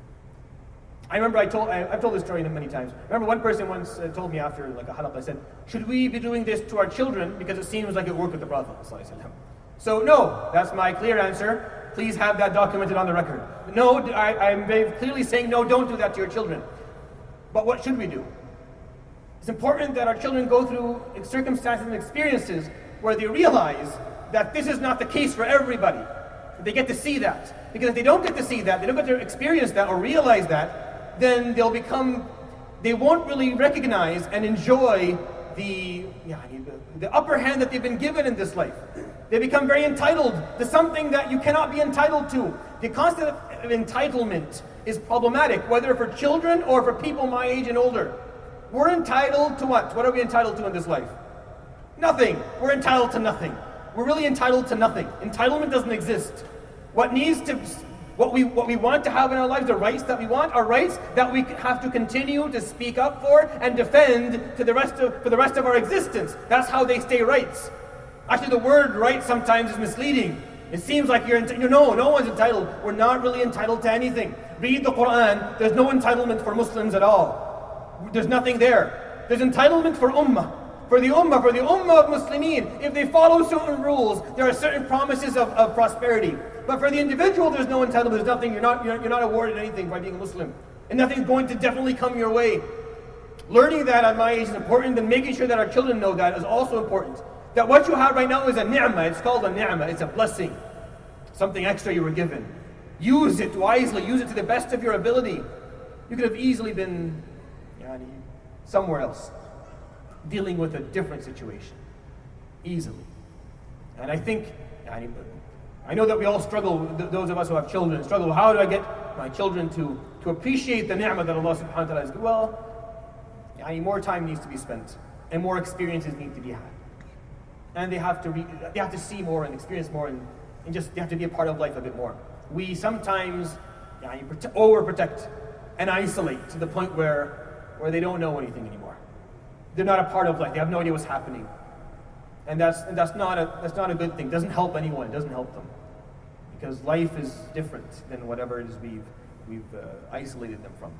Speaker 2: I remember I've told this story many times. I remember one person once told me after like a halaqah, I said, should we be doing this to our children because it seems like it worked with the Prophet ﷺ? So no, that's my clear answer. Please have that documented on the record. No, I'm very clearly saying no, don't do that to your children. But what should we do? It's important that our children go through circumstances and experiences where they realize that this is not the case for everybody. They get to see that. Because if they don't get to see that, they don't get to experience that or realize that, then they won't really recognize and enjoy the upper hand that they've been given in this life. They become very entitled to something that you cannot be entitled to. The concept of entitlement is problematic, whether for children or for people my age and older. We're entitled to what? What are we entitled to in this life? Nothing. We're entitled to nothing. We're really entitled to nothing. Entitlement doesn't exist. What we want to have in our lives, the rights that we want, are rights that we have to continue to speak up for and defend for the rest of our existence. That's how they stay rights. Actually, the word right sometimes is misleading. It seems like no one's entitled. We're not really entitled to anything. Read the Quran. There's no entitlement for Muslims at all. There's nothing there. There's entitlement for ummah. For the ummah of Muslimin. If they follow certain rules, there are certain promises of prosperity. But for the individual, there's no entitlement. There's nothing. You're not awarded anything by being a Muslim. And nothing's going to definitely come your way. Learning that at my age is important, and making sure that our children know that is also important. That what you have right now is a ni'mah. It's called a ni'mah. It's a blessing. Something extra you were given. Use it wisely. Use it to the best of your ability. You could have easily been somewhere else, dealing with a different situation. Easily. And I think, I know that we all struggle, those of us who have children, struggle, how do I get my children to appreciate the ni'mah that Allah subhanahu wa ta'ala has given? Well, more time needs to be spent, and more experiences need to be had. And they have to see more and experience more, and just they have to be a part of life a bit more. We sometimes overprotect and isolate to the point where they don't know anything anymore. They're not a part of life. They have no idea what's happening, and that's not a good thing. It doesn't help anyone. It doesn't help them, because life is different than whatever it is we've isolated them from.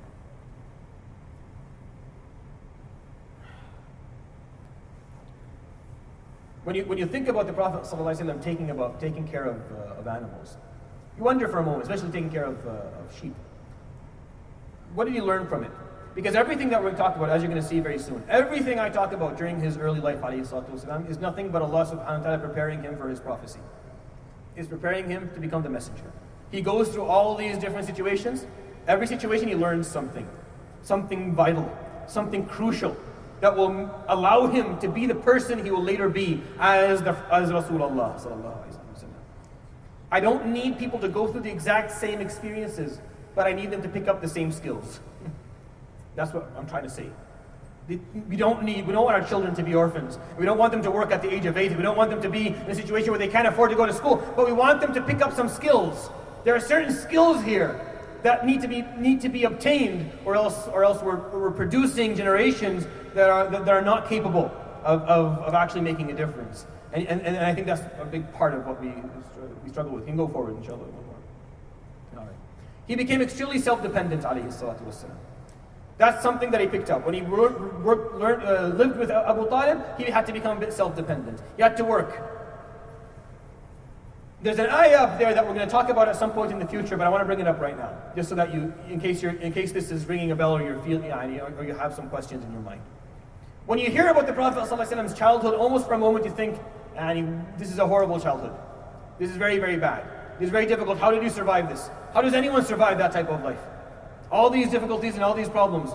Speaker 2: When you think about the Prophet ﷺ taking care of animals, you wonder for a moment, especially taking care of sheep. What did he learn from it? Because everything that we're going to talk about, as you're going to see very soon, everything I talk about during his early life, ﷺ, is nothing but Allah subhanahu wa ta'ala preparing him for his prophecy. Is preparing him to become the messenger. He goes through all these different situations. Every situation he learns something vital, something crucial, that will allow him to be the person he will later be as Rasulullah sallallahu alaihi wasallam. I don't need people to go through the exact same experiences, but I need them to pick up the same skills. That's what I'm trying to say. We don't want our children to be orphans. We don't want them to work at the age of 8. We don't want them to be in a situation where they can't afford to go to school, but we want them to pick up some skills. There are certain skills here that need to be obtained, or else we're producing generations that are not capable of actually making a difference. And I think that's a big part of what we struggle with. You can go forward, inshallah. All right. He became extremely self-dependent, alayhi salatu wassalam. That's something that he picked up. When he lived with Abu Talib, he had to become a bit self-dependent. He had to work. There's an ayah up there that we're going to talk about at some point in the future, but I want to bring it up right now, just so that in case this is ringing a bell or or you have some questions in your mind. When you hear about the Prophet ﷺ's childhood, almost for a moment you think, this is a horrible childhood. This is very, very bad. This is very difficult. How did you survive this? How does anyone survive that type of life? All these difficulties and all these problems.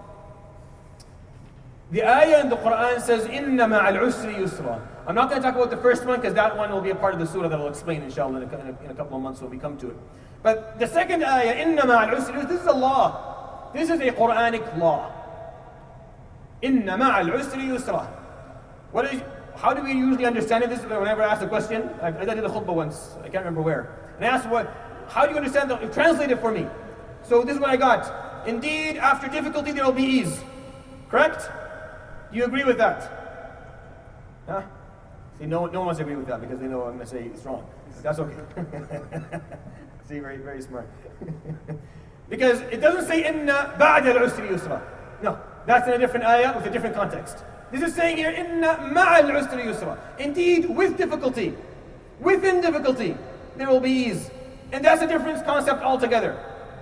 Speaker 2: The ayah in the Quran says, إِنَّ مَعَ الْعُسْرِ يُسْرًا. I'm not going to talk about the first one because that one will be a part of the surah that I'll explain inshallah in a couple of months when we come to it. But the second ayah, إِنَّ مَعَ الْعُسْرِ, this is a law. This is a Quranic law. إِنَّ مَعَ الْعُسْرِ يُسْرًا. How do we usually understand it? This is whenever I ask a question. I did a khutbah once, I can't remember where. And I asked, how do you understand that? Translate it for me. So this is what I got. Indeed, after difficulty there will be ease. Correct? Do you agree with that? Huh? See, no one wants to agree with that because they know I'm going to say it's wrong. That's okay. See, very, very smart. Because it doesn't say inna ba'da al-usri yusra. No, that's in a different ayah with a different context. This is saying here inna ma'a al-usri yusra. Indeed, with difficulty, within difficulty, there will be ease. And that's a different concept altogether.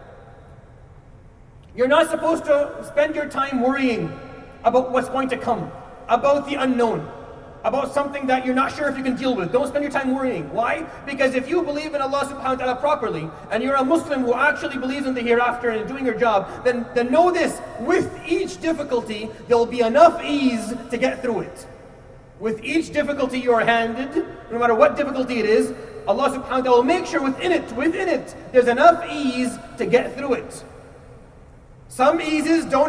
Speaker 2: You're not supposed to spend your time worrying about what's going to come, about the unknown, about something that you're not sure if you can deal with. Don't spend your time worrying. Why? Because if you believe in Allah subhanahu wa ta'ala properly, and you're a Muslim who actually believes in the hereafter and doing your job, then know this, with each difficulty, there'll be enough ease to get through it. With each difficulty you are handed, no matter what difficulty it is, Allah subhanahu wa ta'ala will make sure within it, there's enough ease to get through it. Some difficulties don't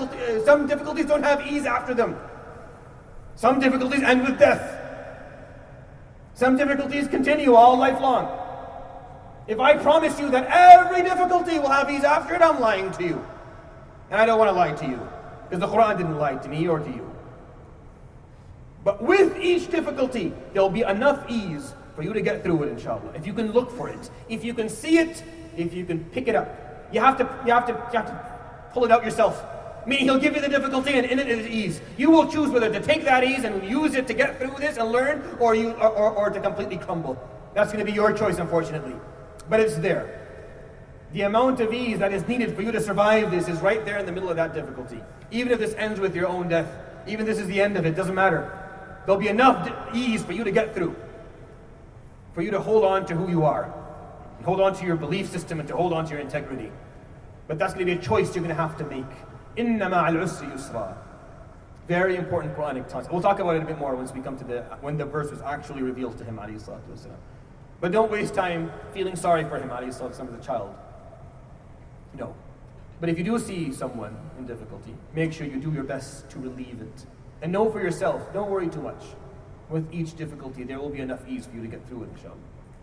Speaker 2: have ease after them. Some difficulties end with death. Some difficulties continue all life long. If I promise you that every difficulty will have ease after it, I'm lying to you. And I don't want to lie to you, because the Quran didn't lie to me or to you. But with each difficulty, there'll be enough ease for you to get through it, inshallah. If you can look for it, if you can see it, if you can pick it up. You have to pull it out yourself. Meaning he'll give you the difficulty and in it is ease. You will choose whether to take that ease and use it to get through this and learn, or to completely crumble. That's going to be your choice, unfortunately. But it's there. The amount of ease that is needed for you to survive this is right there in the middle of that difficulty. Even if this ends with your own death, even if this is the end of it, doesn't matter. There'll be enough ease for you to get through. For you to hold on to who you are. And hold on to your belief system and to hold on to your integrity. But that's going to be a choice you're going to have to make. Inna ma'al usri yusra. Very important Quranic concept. We'll talk about it a bit more once we come to when the verse was actually revealed to him, alayhi salatu wasalam. But don't waste time feeling sorry for him, alayhi salatu wasalam, as a child. No. But if you do see someone in difficulty, make sure you do your best to relieve it. And know for yourself, don't worry too much. With each difficulty, there will be enough ease for you to get through it, inshallah.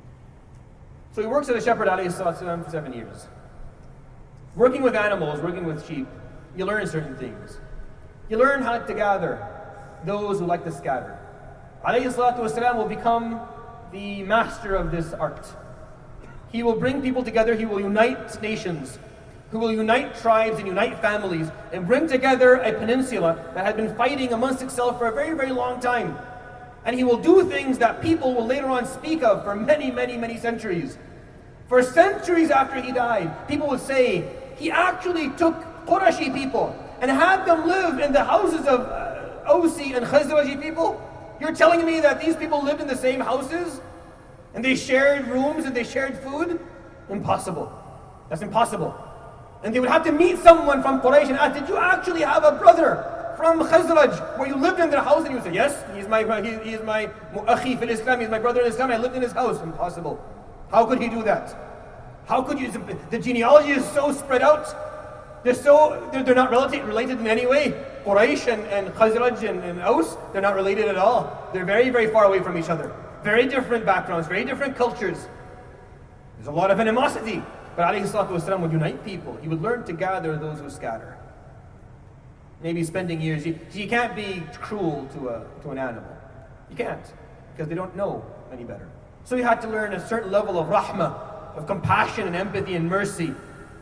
Speaker 2: So he works as a shepherd, alayhi salatu wasalam, for 7 years. Working with animals, working with sheep, you learn certain things. You learn how to gather those who like to scatter. Alayhi salatu wasalam will become the master of this art. He will bring people together, he will unite nations, who will unite tribes and unite families, and bring together a peninsula that had been fighting amongst itself for a very, very long time. And he will do things that people will later on speak of for many, many, many centuries. For centuries after he died, people would say, he actually took Qurashi people and had them live in the houses of Ausi and Khazraji people. You're telling me that these people lived in the same houses? And they shared rooms and they shared food? Impossible. That's impossible. And they would have to meet someone from Quraysh and ask, did you actually have a brother from Khazraj where you lived in their house? And he would say, yes, he is my mu'akhi fil Islam, he's my brother in Islam, I lived in his house. Impossible. How could he do that? How could you? The genealogy is so spread out. They're not related in any way. Quraysh and Khazraj and Aus, they're not related at all. They're very, very far away from each other. Very different backgrounds, very different cultures. There's a lot of animosity. But alayhi salatu wasalam would unite people. He would learn to gather those who scatter. Maybe spending years. You can't be cruel to an animal. You can't, because they don't know any better. So you had to learn a certain level of rahmah, of compassion and empathy and mercy.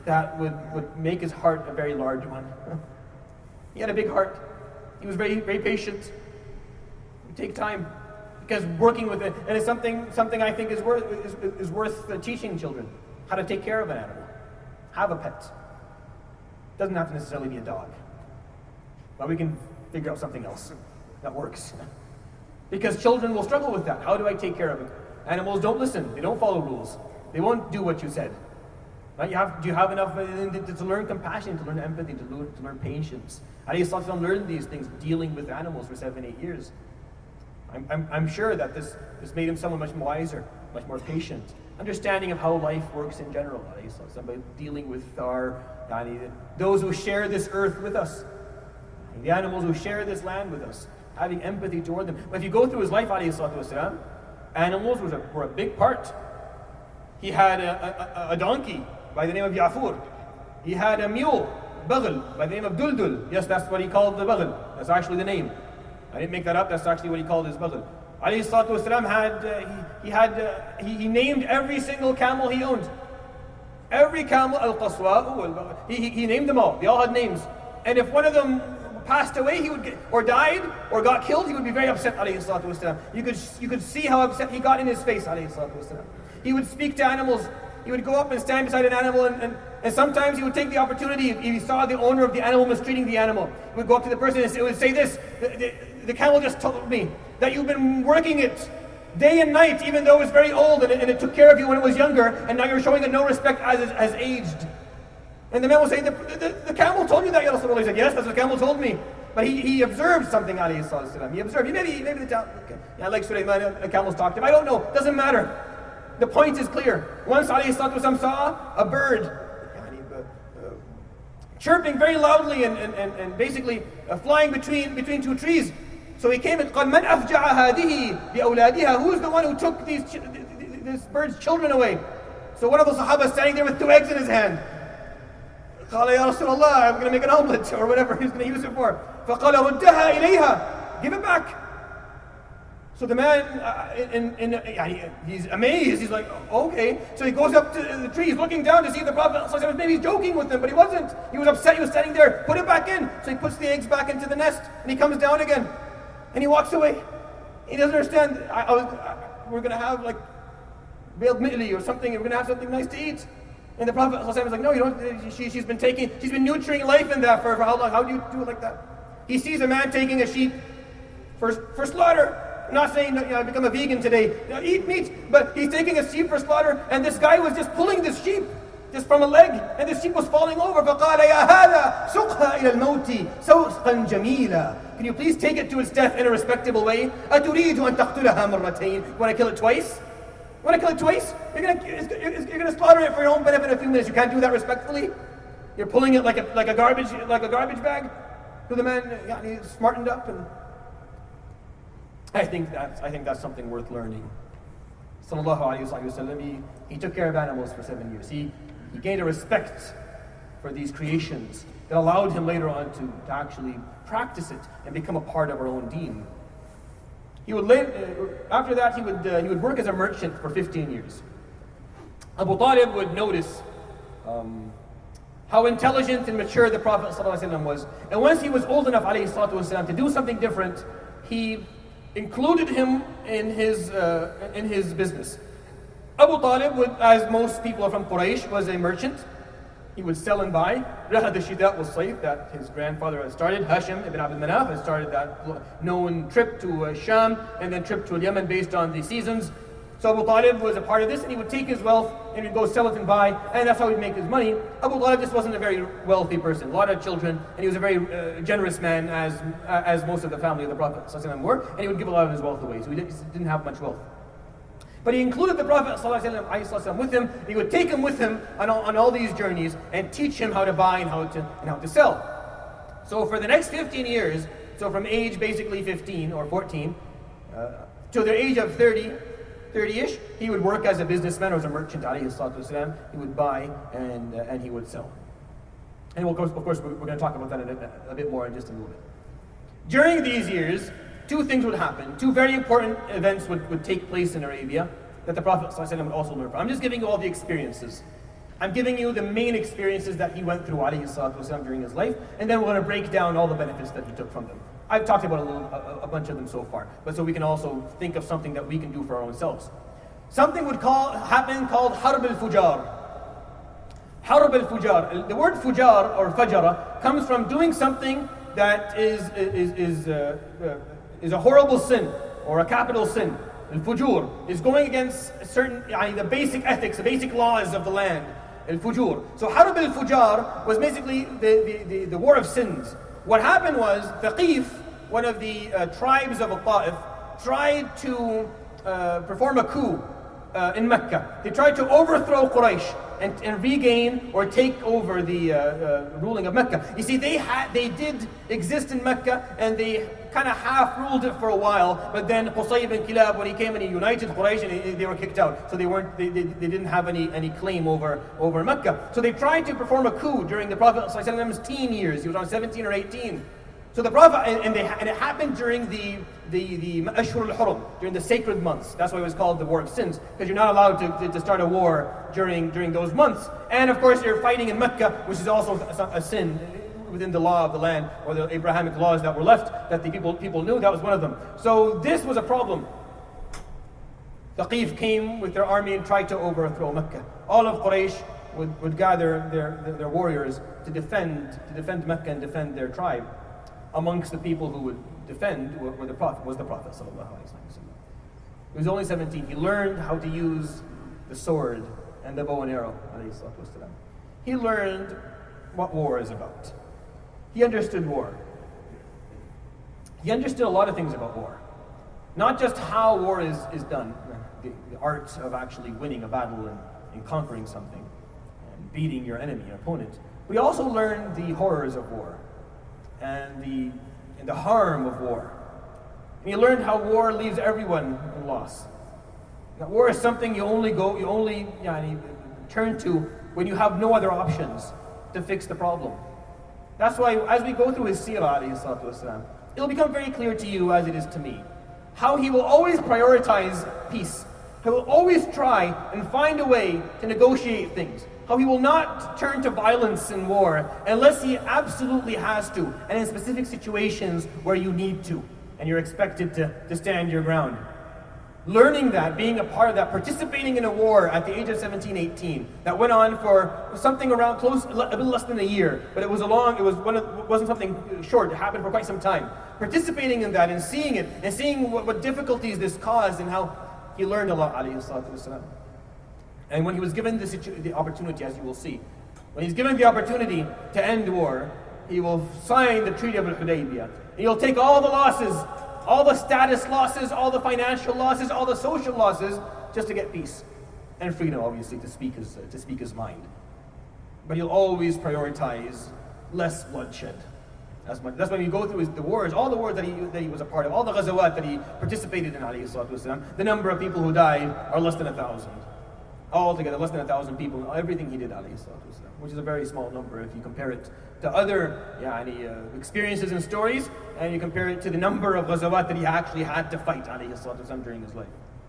Speaker 2: that would make his heart a very large one. He had a big heart. He was very, very patient. It would take time. Because working with it, and it's something I think is worth teaching children. How to take care of an animal. Have a pet. Doesn't have to necessarily be a dog. But we can figure out something else that works. Because children will struggle with that. How do I take care of it? Animals don't listen. They don't follow rules. They won't do what you said. Right? Do you have enough to learn compassion, to learn empathy, to learn patience? Alayhi Salatu learned these things dealing with animals for 7-8 years. I'm sure that this made him someone much wiser, much more patient, understanding of how life works in general. By dealing with those who share this earth with us, the animals who share this land with us, having empathy toward them. But if you go through his life, animals were a big part. He had a donkey by the name of Ya'fur. He had a mule, Baghl, by the name of Duldul. Yes, that's what he called the Baghl. That's actually the name. I didn't make that up, that's actually what he called his Baghl. Alayhi Salatu Wasalam he named every single camel he owned. Every camel, Al-Qaswa, he named them all. They all had names. And if one of them passed away, or died, or got killed, he would be very upset, alayhi salatu wasalam. You could see how upset he got in his face, alayhi salatu wasalam. He would speak to animals. He would go up and stand beside an animal, and sometimes he would take the opportunity, if he saw the owner of the animal mistreating the animal, he would go up to the person and would say this, the camel just told me that you've been working it day and night, even though it's very old, and it took care of you when it was younger, and now you're showing it no respect as aged. And the man will say, the camel told you that, Ya Rasulullah. He said, yes, that's what the camel told me. But he observed something, alayhi salatu. He observed. Maybe like Sulaiman, the camels talked to him. I don't know. Doesn't matter. The point is clear. Once alayhi salatu saw a bird chirping very loudly and basically flying between two trees. So he came and قال من أفجع هذه بأولادها. Who's the one who took this bird's children away? So one of the Sahaba standing there with 2 eggs in his hand. قال يا رسول الله, I'm going to make an omelet or whatever he's going to use it for. فقال ردها إليها. Give it back. So the man, he's amazed. He's like, okay. So he goes up to the tree. He's looking down to see if the Prophet, maybe he's joking with him, but he wasn't. He was upset. He was standing there. Put it back in. So he puts the eggs back into the nest, and he comes down again, and he walks away. He doesn't understand. We're going to have like veiled mitli or something. We're going to have something nice to eat. And the Prophet was like, no, you don't. She's been nurturing life in that for how long? How do you do it like that? He sees a man taking a sheep for slaughter. I'm not saying I become a vegan today. Eat meat, but he's taking a sheep for slaughter, and this guy was just pulling this sheep just from a leg, and the sheep was falling over. فقال يا هذا سقها إلى الموت سوقا جميلا. Can you please take it to its death in a respectable way? أتريد أن تقتلها مرتين? You want to kill it twice? You want to kill it twice? You're gonna slaughter it for your own benefit in a few minutes. You can't do that respectfully. You're pulling it like a garbage bag. So the man he's smartened up, and I think that's something worth learning. Sallallahu alayhi wa sallam, he took care of animals for 7 years. He gained a respect for these creations that allowed him later on to actually practice it and become a part of our own deen. He would after that he would work as a merchant for 15 years. Abu Talib would notice how intelligent and mature the Prophet ﷺ was. And once he was old enough ﷺ, to do something different, he included him in his business. Abu Talib, as most people from Quraysh, was a merchant. He would sell and buy. Rahad al-Shita was sayf that his grandfather had started. Hashim ibn Abd al-Manaf had started that known trip to Sham and then trip to Yemen based on the seasons. So Abu Talib was a part of this, and he would take his wealth and he'd go sell it and buy, and that's how he'd make his money. Abu Talib just wasn't a very wealthy person, a lot of children, and he was a very generous man, as most of the family of the Prophet ﷺ were, and he would give a lot of his wealth away, so he didn't have much wealth. But he included the Prophet ﷺ with him. He would take him with him on all these journeys and teach him how to buy and how to sell. So for the next 15 years, so from age basically 15 or 14 to the age of 30-ish, he would work as a businessman or as a merchant, ﷺ. He would buy and he would sell. And of course, we're going to talk about that a bit more in just a little bit. During these years, 2 things would happen. 2 very important events would take place in Arabia that the Prophet ﷺ would also learn from. I'm just giving you all the experiences. I'm giving you the main experiences that he went through alayhi salatu wasalam during his life, and then we're going to break down all the benefits that he took from them. I've talked about a bunch of them so far, but so we can also think of something that we can do for our own selves. Something would happen called Harb al-Fujar. Harb al-Fujar. The word fujar or fajara comes from doing something that is a horrible sin or a capital sin. Al-Fujur is going against certain, the basic ethics, the basic laws of the land. Al-Fujur. So Harb al-Fujar was basically the war of sins. What happened was, Thaqif, one of the tribes of Al-Ta'if, tried to perform a coup in Mecca. They tried to overthrow Quraysh and regain or take over the ruling of Mecca. You see, they did exist in Mecca, and they kind of half ruled it for a while, but then Qusay ibn Kilab, when he came and he united Quraysh, and they were kicked out. So they didn't have any claim over Mecca. So they tried to perform a coup during the Prophet ﷺ's teen years. He was around 17 or 18. So the Prophet, and it happened during the Ashhur al-Hurum, during the sacred months. That's why it was called the War of Sins, because you're not allowed to start a war during those months. And of course you're fighting in Mecca, which is also a sin within the law of the land, or the Abrahamic laws that were left, that the people knew. That was one of them. So this was a problem. Thaqif came with their army and tried to overthrow Mecca. All of Quraysh would gather their warriors to defend Mecca and defend their tribe. Amongst the people who would defend was the Prophet sallallahu alaihi wasallam. He was only 17. He learned how to use the sword and the bow and arrow, alayhi salatu wasalam. He learned what war is about. He understood war. He understood a lot of things about war. Not just how war is done, the art of actually winning a battle and conquering something, and beating your enemy, your opponent. But he also learned the horrors of war. And the harm of war. And you learned how war leaves everyone in loss. That war is something you only turn to when you have no other options to fix the problem. That's why as we go through his seerah, alayhi salatu wasalam, it'll become very clear to you, as it is to me, how he will always prioritize peace. He will always try and find a way to negotiate things. How he will not turn to violence in war unless he absolutely has to, and in specific situations where you need to, and you're expected to stand your ground. Learning that, being a part of that, participating in a war at the age of 17, 18, that went on for something around a bit less than a year, but it wasn't something short, it happened for quite some time. Participating in that and seeing it, and seeing what difficulties this caused, and how he learned a lot, alayhi salatu wasalam. And when he was given the opportunity, as you will see, when he's given the opportunity to end war, he will sign the Treaty of Al-Hudaybiyah. He'll take all the losses, all the status losses, all the financial losses, all the social losses, just to get peace and freedom, obviously, to speak his mind. But he'll always prioritize less bloodshed. That's why you go through the wars, all the wars that he was a part of, all the ghazawat that he participated in, alayhi salatu wasalam, the number of people who died are less than 1,000. Altogether, less than 1,000 people, everything he did, alayhi salatu wasalam, which is a very small number if you compare it to other experiences and stories, and you compare it to the number of ghazawat that he actually had to fight, alayhi salatu wasalam, during his life.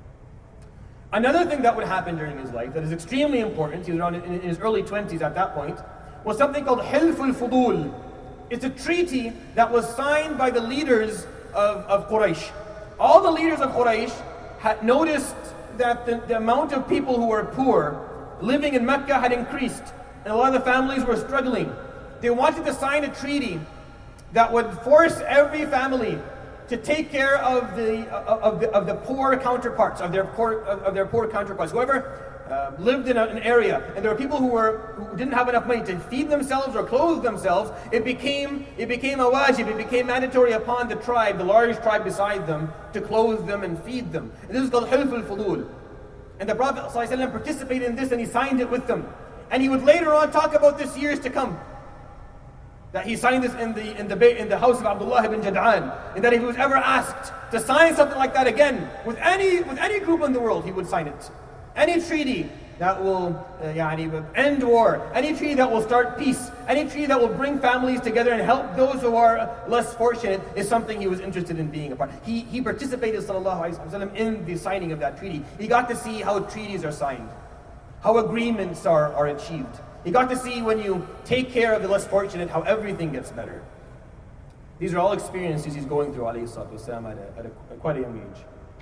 Speaker 2: Another thing that would happen during his life that is extremely important, he was around in his early 20s at that point, was something called Hilf al-Fudul. It's a treaty that was signed by the leaders of Quraysh. All the leaders of Quraysh had noticed that the amount of people who were poor living in Mecca had increased, and a lot of the families were struggling. They wanted to sign a treaty that would force every family to take care of the poor counterparts, of their poor counterparts. Whoever lived in an area, and there were people who didn't have enough money to feed themselves or clothe themselves, it became a wajib, it became mandatory upon the tribe, the large tribe beside them, to clothe them and feed them. And this is called Hilf al-Fudul. And the Prophet ﷺ participated in this, and he signed it with them. And he would later on talk about this years to come. That he signed this in the house of Abdullah ibn Jad'an, and that if he was ever asked to sign something like that again with any group in the world, he would sign it. Any treaty that will end war, any treaty that will start peace, any treaty that will bring families together and help those who are less fortunate is something he was interested in being a part. He participated, sallallahu alaihi wasallam, in the signing of that treaty. He got to see how treaties are signed, how agreements are achieved. He got to see when you take care of the less fortunate, how everything gets better. These are all experiences he's going through, alayhi salatu wasalam, at quite a young age.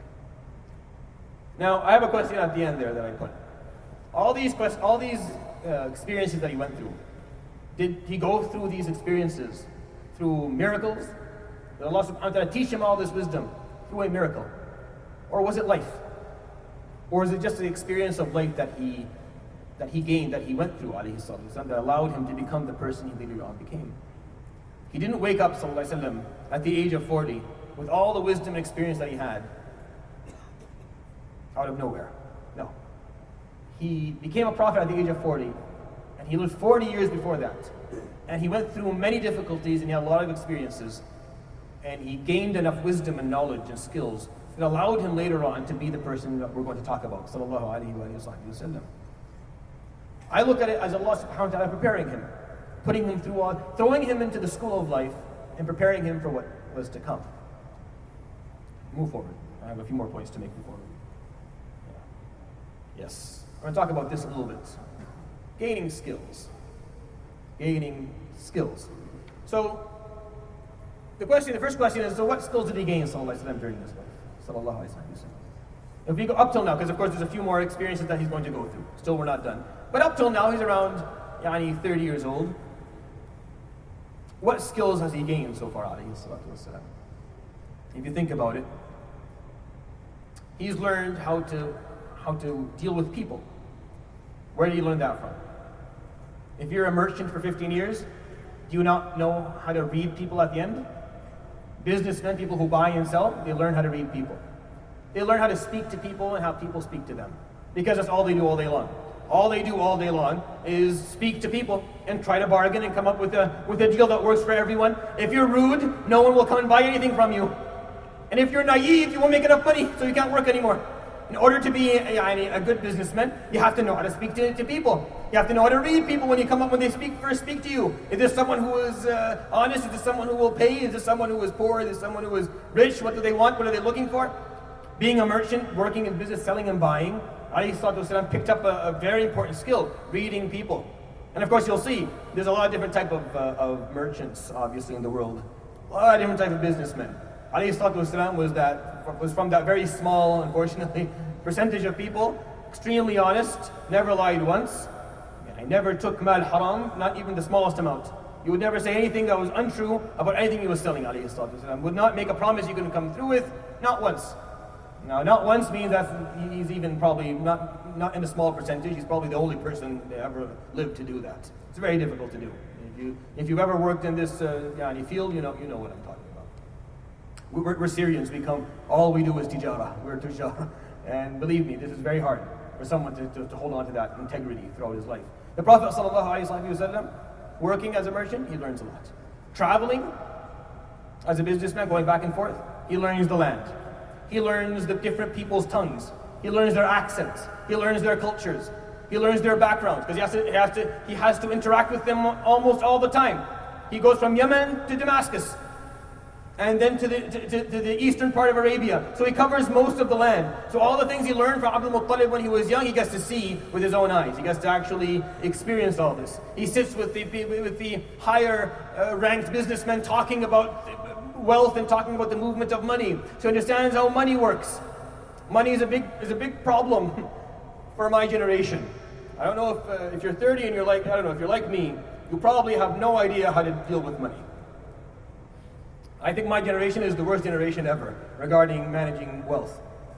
Speaker 2: Now, I have a question at the end there that I put. All these experiences that he went through, did he go through these experiences through miracles? Did Allah subhanahu wa ta'ala teach him all this wisdom through a miracle? Or was it life? Or is it just the experience of life that he gained, that he went through, alayhi salatu wasalam, that allowed him to become the person he later on became? He didn't wake up, sallallahu alaihi wasallam, at the age of 40 with all the wisdom and experience that he had out of nowhere. No. He became a prophet at the age of 40, and he lived 40 years before that. And he went through many difficulties, and he had a lot of experiences, and he gained enough wisdom and knowledge and skills that allowed him later on to be the person that we're going to talk about, sallallahu alaihi wasallam. I look at it as Allah subhanahu wa ta'ala preparing him, putting him through throwing him into the school of life and preparing him for what was to come. Move forward. I have a few more points to make before we. Yes. I'm going to talk about this a little bit. Gaining skills. So, the first question is, so what skills did he gain, sallallahu alaihi wasallam, during this life? Sallallahu alaihi wasallam. If we go up till now, because of course there's a few more experiences that he's going to go through. Still, we're not done. But up till now, he's around 30 years old. What skills has he gained so far, alayhi salatu wasalam? If you think about it, he's learned how to deal with people. Where did he learn that from? If you're a merchant for 15 years, do you not know how to read people at the end? Businessmen, people who buy and sell, they learn how to read people. They learn how to speak to people and how people speak to them. Because that's all they do all day long. All they do all day long is speak to people and try to bargain and come up with a deal that works for everyone. If you're rude, no one will come and buy anything from you. And if you're naive, you won't make enough money, so you can't work anymore. In order to be a good businessman, you have to know how to speak to people. You have to know how to read people when they first speak to you. Is this someone who is honest? Is this someone who will pay? Is this someone who is poor? Is this someone who is rich? What do they want? What are they looking for? Being a merchant, working in business, selling and buying, alayhi salatu wasalam picked up a very important skill, reading people. And of course you'll see, there's a lot of different type of merchants, obviously, in the world. A lot of different type of businessmen. Alayhi salatu wasalam was from that very small, unfortunately, percentage of people, extremely honest, never lied once. I never took mal haram, not even the smallest amount. He would never say anything that was untrue about anything he was selling, alayhi salatu wasalam. Would not make a promise he couldn't come through with, not once. Now, not once means that he's even probably not in a small percentage. He's probably the only person that ever lived to do that. It's very difficult to do. If you've ever worked in this field, you know what I'm talking about. We're Syrians. All we do is tijara. We're tujara. And believe me, this is very hard for someone to hold on to that integrity throughout his life. The Prophet ﷺ, working as a merchant, he learns a lot. Traveling as a businessman, going back and forth, he learns the land. He learns the different people's tongues. He learns their accents. He learns their cultures. He learns their backgrounds, because he has to interact with them almost all the time. He goes from Yemen to Damascus, and then to the eastern part of Arabia. So he covers most of the land. So all the things he learned from Abdul Muttalib when he was young, he gets to see with his own eyes. He gets to actually experience all this. He sits with the higher ranked businessmen talking about wealth and talking about the movement of money. So he understands how money works. Money is a big problem for my generation. I don't know if you're 30 and if you're like me, you probably have no idea how to deal with money. I think my generation is the worst generation ever regarding managing wealth.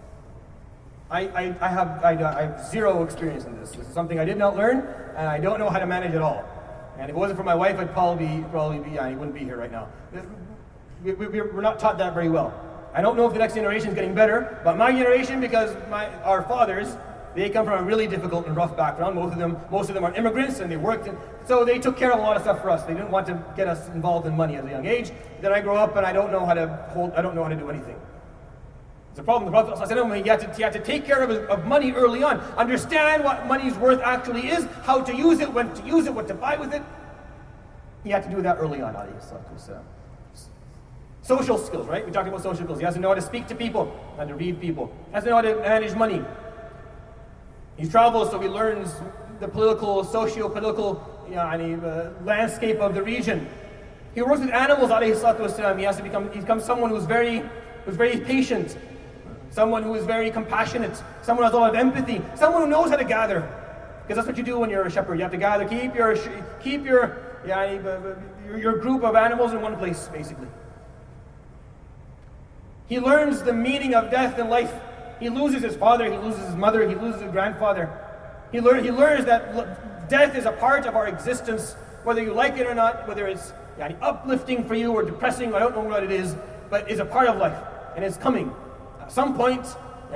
Speaker 2: I have zero experience in this. This is something I did not learn, and I don't know how to manage at all. And if it wasn't for my wife, I'd probably be he wouldn't be here right now. We're not taught that very well. I don't know if the next generation is getting better, but my generation, because our fathers, they come from a really difficult and rough background. Most of them are immigrants, and they worked, so they took care of a lot of stuff for us. They didn't want to get us involved in money at a young age. Then I grow up and I don't know how to do anything. It's a problem. The Prophet ﷺ, he had to take care of money early on, understand what money's worth actually is, how to use it, when to use it, what to buy with it. He had to do that early on, alayhi salatu wasalam. Social skills, right? We talked about social skills. He has to know how to speak to people, how to read people. He has to know how to manage money. He travels, so he learns the political, socio-political landscape of the region. He works with animals, alayhi salatu wasalam. He has to become someone who's very patient, someone who is very compassionate, someone who has a lot of empathy, someone who knows how to gather. Because that's what you do when you're a shepherd. You have to gather, keep your group of animals in one place, basically. He learns the meaning of death and life. He loses his father, he loses his mother, he loses his grandfather. He learns that death is a part of our existence, whether you like it or not, whether it's uplifting for you or depressing, I don't know what it is, but it's a part of life, and it's coming. At some point,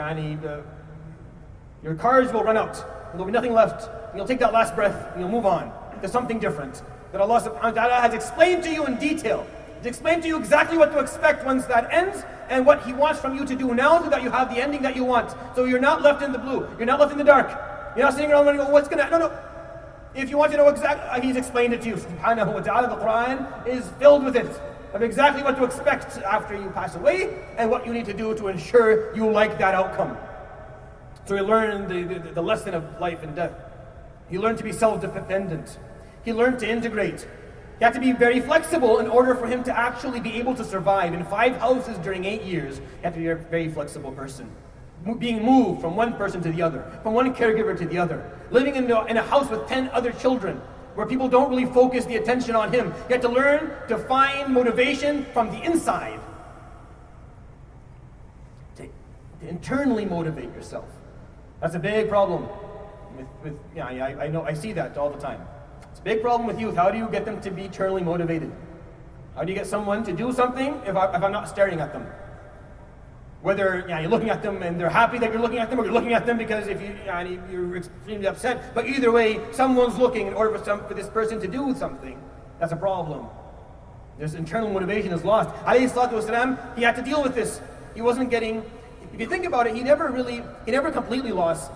Speaker 2: your cards will run out, and there'll be nothing left, and you'll take that last breath, and you'll move on to something different, that Allah subhanahu wa ta'ala has explained to you in detail. He's explained to you exactly what to expect once that ends, and what He wants from you to do now so that you have the ending that you want. So you're not left in the blue, you're not left in the dark. You're not sitting around wondering, oh, what's going to... No. If you want to know exactly, He's explained it to you. Subhanahu wa ta'ala, the Quran is filled with it, of exactly what to expect after you pass away, and what you need to do to ensure you like that outcome. So he learned the lesson of life and death. He learned to be self-dependent. He learned to integrate. He had to be very flexible in order for him to actually be able to survive. In 5 houses during 8 years, he had to be a very flexible person. Being moved from one person to the other, from one caregiver to the other. Living in a house with 10 other children, where people don't really focus the attention on him. You have to learn to find motivation from the inside. To internally motivate yourself. That's a big problem. I know, I see that all the time. It's a big problem with youth. How do you get them to be eternally motivated? How do you get someone to do something if I'm not staring at them? Whether you're looking at them and they're happy that you're looking at them, or you're looking at them because you're extremely upset. But either way, someone's looking in order for this person to do something. That's a problem. This internal motivation is lost. Alayhi salatu wasalam, he had to deal with this. He wasn't getting... If you think about it, he never completely lost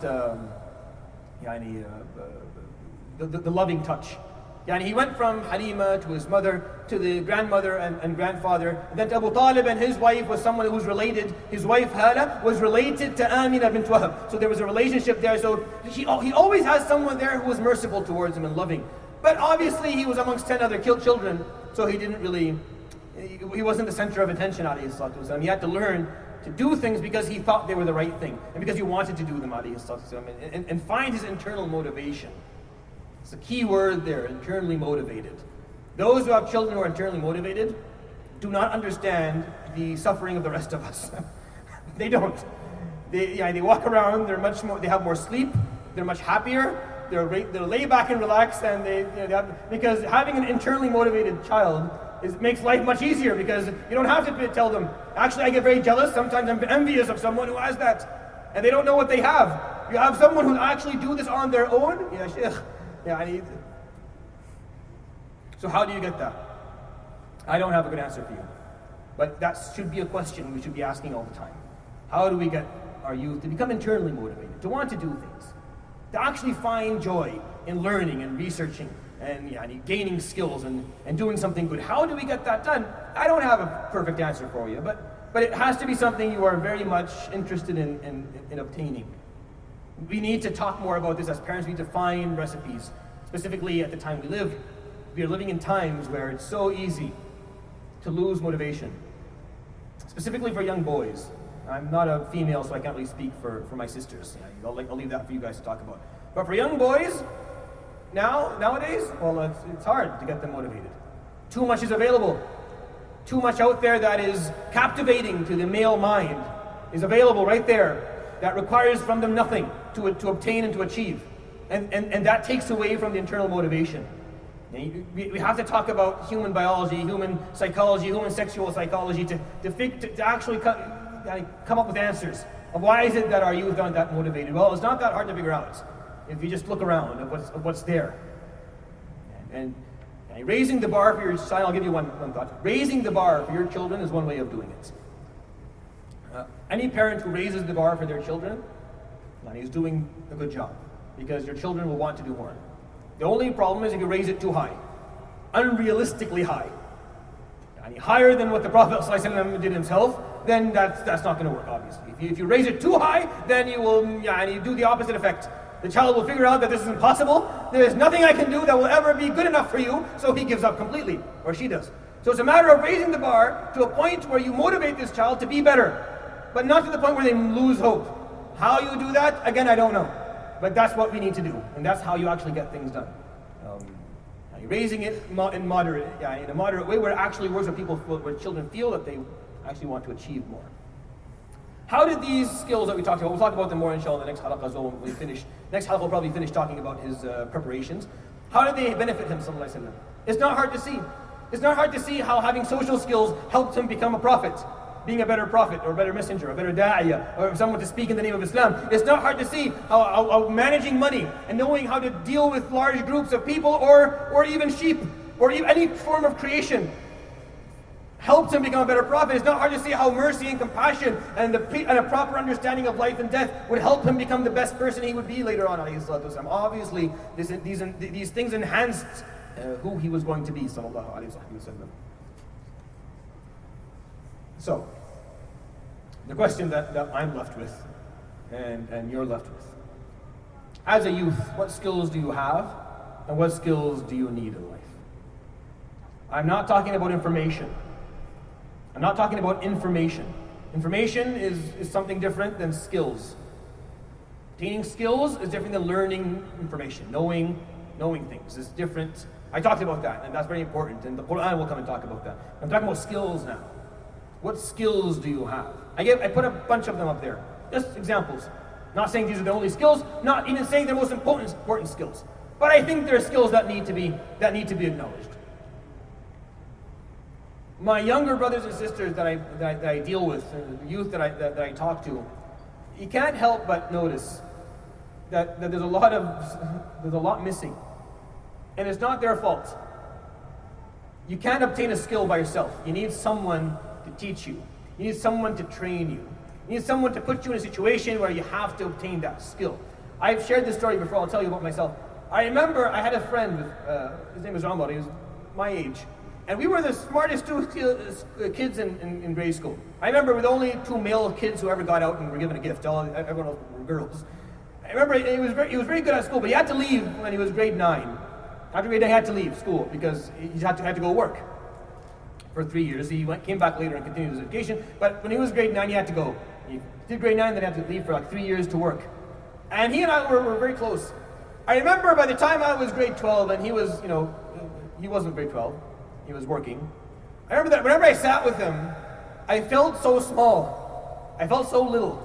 Speaker 2: the loving touch. He went from Halima to his mother, to the grandmother and grandfather. And then to Abu Talib, and his wife was someone who was related. His wife Hala was related to Amina bint Wahab. So there was a relationship there. So he always has someone there who was merciful towards him and loving. But obviously he was amongst 10 other children, so he wasn't the center of attention, alayhi salatu wasalam. He had to learn to do things because he thought they were the right thing, and because he wanted to do them, alayhi salatu wasalam, and find his internal motivation. It's a key word there, internally motivated. Those who have children who are internally motivated do not understand the suffering of the rest of us. They don't. They walk around, they have more sleep, they're much happier, they're lay back and relax, and because having an internally motivated child makes life much easier, because you don't have to tell them. Actually, I get very jealous. Sometimes I'm envious of someone who has that, and they don't know what they have. You have someone who actually do this on their own. So how do you get that? I don't have a good answer for you, but that should be a question we should be asking all the time. How do we get our youth to become internally motivated, to want to do things, to actually find joy in learning and researching and gaining skills and doing something good? How do we get that done? I don't have a perfect answer for you, but it has to be something you are very much interested in obtaining. We need to talk more about this as parents. We need to find recipes, specifically at the time we live. We are living in times where it's so easy to lose motivation, specifically for young boys. I'm not a female, so I can't really speak for my sisters. I'll leave that for you guys to talk about. But for young boys, nowadays, well, it's hard to get them motivated. Too much is available. Too much out there that is captivating to the male mind is available right there, that requires from them nothing to obtain and to achieve. And that takes away from the internal motivation. We have to talk about human biology, human psychology, human sexual psychology to actually come up with answers of why is it that our youth aren't that motivated. Well, it's not that hard to figure out if you just look around of what's there. And raising the bar for your child, I'll give you one thought. Raising the bar for your children is one way of doing it. Any parent who raises the bar for their children, is doing a good job, because your children will want to do more. The only problem is if you raise it too high, unrealistically high, higher than what the Prophet ﷺ did himself, then that's not going to work, obviously. If you raise it too high, then you will do the opposite effect. The child will figure out that this is impossible. There is nothing I can do that will ever be good enough for you, so he gives up completely, or she does. So it's a matter of raising the bar to a point where you motivate this child to be better, but not to the point where they lose hope. How you do that, again, I don't know. But that's what we need to do, and that's how you actually get things done. Raising it in a moderate way where it actually works, where children feel that they actually want to achieve more. How did these skills that we talked about, we'll talk about them more inshallah in the next halaqah as well when we finish. Next halaqah we'll probably finish talking about his preparations. How did they benefit him, sallallahu alaihi wasallam? It's not hard to see. It's not hard to see how having social skills helped him become a prophet, being a better prophet or a better messenger, a better da'iyah, or someone to speak in the name of Islam. It's not hard to see how managing money and knowing how to deal with large groups of people or even sheep or even any form of creation helped him become a better prophet. It's not hard to see how mercy and compassion and a proper understanding of life and death would help him become the best person he would be later on. Obviously, these things enhanced who he was going to be, sallallahu alaihi wasallam. So, the question that I'm left with, and you're left with. As a youth, what skills do you have, and what skills do you need in life? I'm not talking about information. I'm not talking about information. Information is something different than skills. Attaining skills is different than learning information. Knowing things is different. I talked about that, and that's very important, and the Quran will come and talk about that. I'm talking about skills now. What skills do you have? I put a bunch of them up there. Just examples. Not saying these are the only skills, not even saying they're most important skills. But I think there are skills that need to be acknowledged. My younger brothers and sisters that I deal with, the youth that I talk to, you can't help but notice that there's a lot missing. And it's not their fault. You can't obtain a skill by yourself. You need someone to teach you. You need someone to train you. You need someone to put you in a situation where you have to obtain that skill. I've shared this story before. I'll tell you about myself. I remember I had a friend with, his name was Ramad. He was my age. And we were the smartest two kids in grade school. I remember with only two male kids who ever got out and were given a gift. Everyone else were girls. I remember he was very good at school, but he had to leave when he was grade 9. After grade 9, he had to leave school because he had to go work for 3 years. He came back later and continued his education. But when he was grade 9, he had to go. He did grade 9, then he had to leave for like 3 years to work. And he and I were very close. I remember by the time I was grade 12, and he wasn't grade 12. He was working. I remember that whenever I sat with him, I felt so small. I felt so little.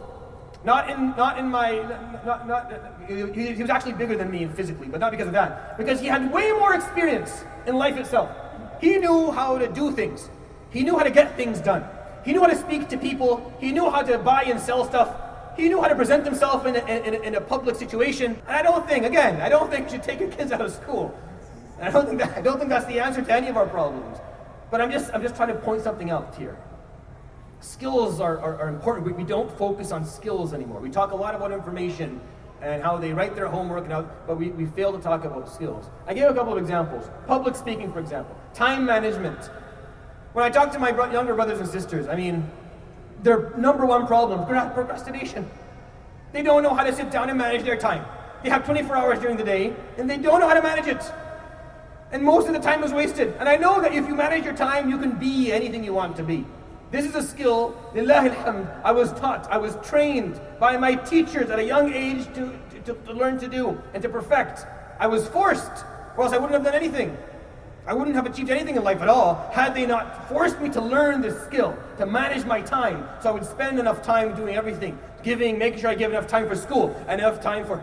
Speaker 2: He was actually bigger than me physically, but not because of that. Because he had way more experience in life itself. He knew how to do things. He knew how to get things done. He knew how to speak to people. He knew how to buy and sell stuff. He knew how to present himself in a public situation. And I don't think we should take your kids out of school. I don't think that's the answer to any of our problems. But I'm just trying to point something out here. Skills are important. We don't focus on skills anymore. We talk a lot about information and how they write their homework, but we fail to talk about skills. I gave a couple of examples. Public speaking, for example. Time management. When I talk to my younger brothers and sisters, their number one problem is procrastination. They don't know how to sit down and manage their time. They have 24 hours during the day, and they don't know how to manage it. And most of the time is wasted. And I know that if you manage your time, you can be anything you want to be. This is a skill, lillahi alhamd, I was taught, I was trained by my teachers at a young age to learn to do and to perfect. I was forced, or else I wouldn't have done anything. I wouldn't have achieved anything in life at all had they not forced me to learn this skill, to manage my time, so I would spend enough time doing everything, making sure I give enough time for school, enough time for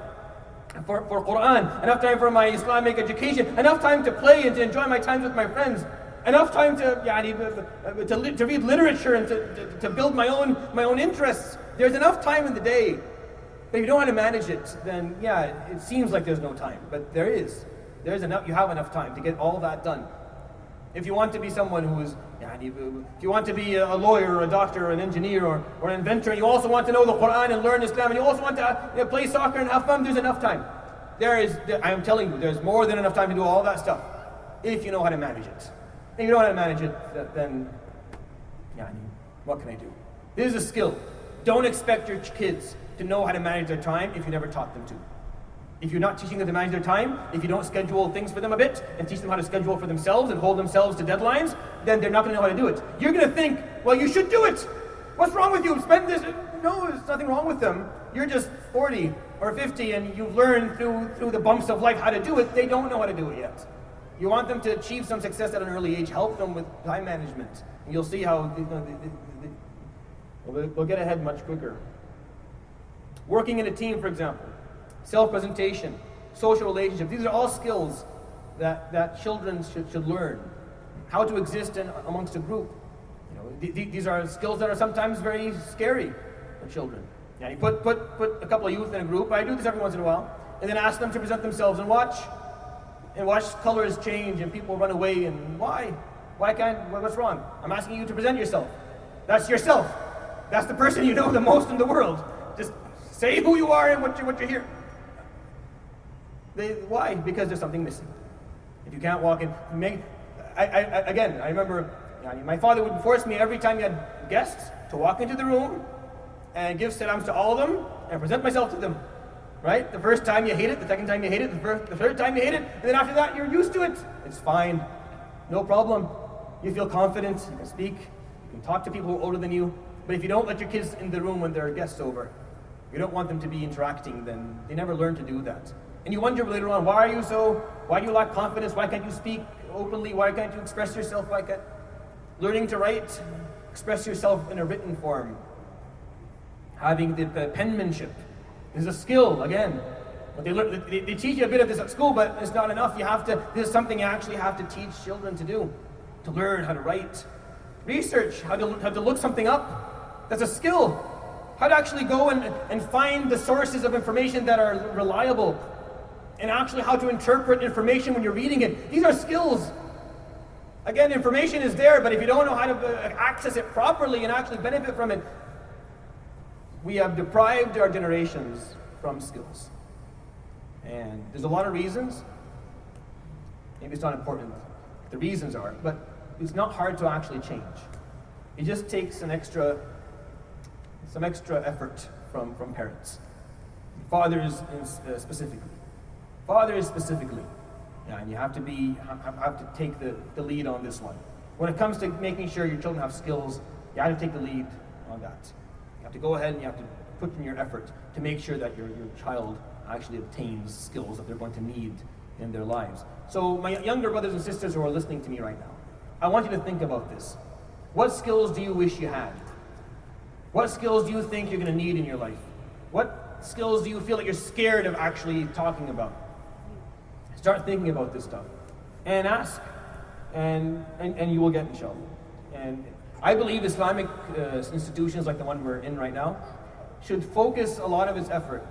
Speaker 2: Quran, enough time for my Islamic education, enough time to play and to enjoy my time with my friends, enough time to read literature and to build my own interests. There's enough time in the day. But if you don't know how to manage it, then it seems like there's no time. But there is. There's enough. You have enough time to get all that done. If you want to be someone who is, if you want to be a lawyer or a doctor or an engineer or an inventor, and you also want to know the Quran and learn Islam, and you also want to play soccer and have fun, there's enough time. I am telling you, there's more than enough time to do all that stuff, if you know how to manage it. If you don't know how to manage it, then, what can I do? This is a skill. Don't expect your kids to know how to manage their time if you never taught them to. If you're not teaching them to manage their time, if you don't schedule things for them a bit and teach them how to schedule for themselves and hold themselves to deadlines, then they're not going to know how to do it. You're going to think, well, you should do it. What's wrong with you? Spend this. No, there's nothing wrong with them. You're just 40 or 50 and you've learned through the bumps of life how to do it. They don't know how to do it yet. You want them to achieve some success at an early age. Help them with time management. And you'll see how they'll get ahead much quicker. Working in a team, for example. Self-presentation, social relationships. These are all skills that children should learn. How to exist amongst a group. These are skills that are sometimes very scary for children. Yeah, you put a couple of youth in a group. I do this every once in a while, and then ask them to present themselves and watch colors change and people run away. And why? What's wrong? I'm asking you to present yourself. That's yourself. That's the person you know the most in the world. Just say who you are and what you're here. Why? Because there's something missing. If you can't walk in, I remember my father would force me every time he had guests to walk into the room and give salams to all of them and present myself to them. Right? The first time you hate it, the second time you hate it, the third time you hate it, and then after that you're used to it. It's fine. No problem. You feel confident, you can speak, you can talk to people who are older than you. But if you don't let your kids in the room when there are guests over, you don't want them to be interacting, then they never learn to do that. And you wonder later on, why do you lack confidence? Why can't you speak openly? Why can't you express yourself? Learning to write, express yourself in a written form. Having the penmanship is a skill, again. But they teach you a bit of this at school, but it's not enough. This is something you actually have to teach children to do, to learn how to write. Research, how to look something up. That's a skill. How to actually go and find the sources of information that are reliable. And actually how to interpret information when you're reading it. These are skills. Again, information is there, but if you don't know how to access it properly and actually benefit from it, we have deprived our generations from skills. And there's a lot of reasons. Maybe it's not important. The reasons are, but it's not hard to actually change. It just takes some extra effort from parents. Fathers specifically. Yeah, and you have to take the lead on this one. When it comes to making sure your children have skills, you have to take the lead on that. You have to go ahead and you have to put in your effort to make sure that your child actually obtains skills that they're going to need in their lives. So my younger brothers and sisters who are listening to me right now, I want you to think about this. What skills do you wish you had? What skills do you think you're going to need in your life? What skills do you feel like you're scared of actually talking about? Start thinking about this stuff and ask, and you will get inshallah. And I believe Islamic institutions like the one we're in right now should focus a lot of its efforts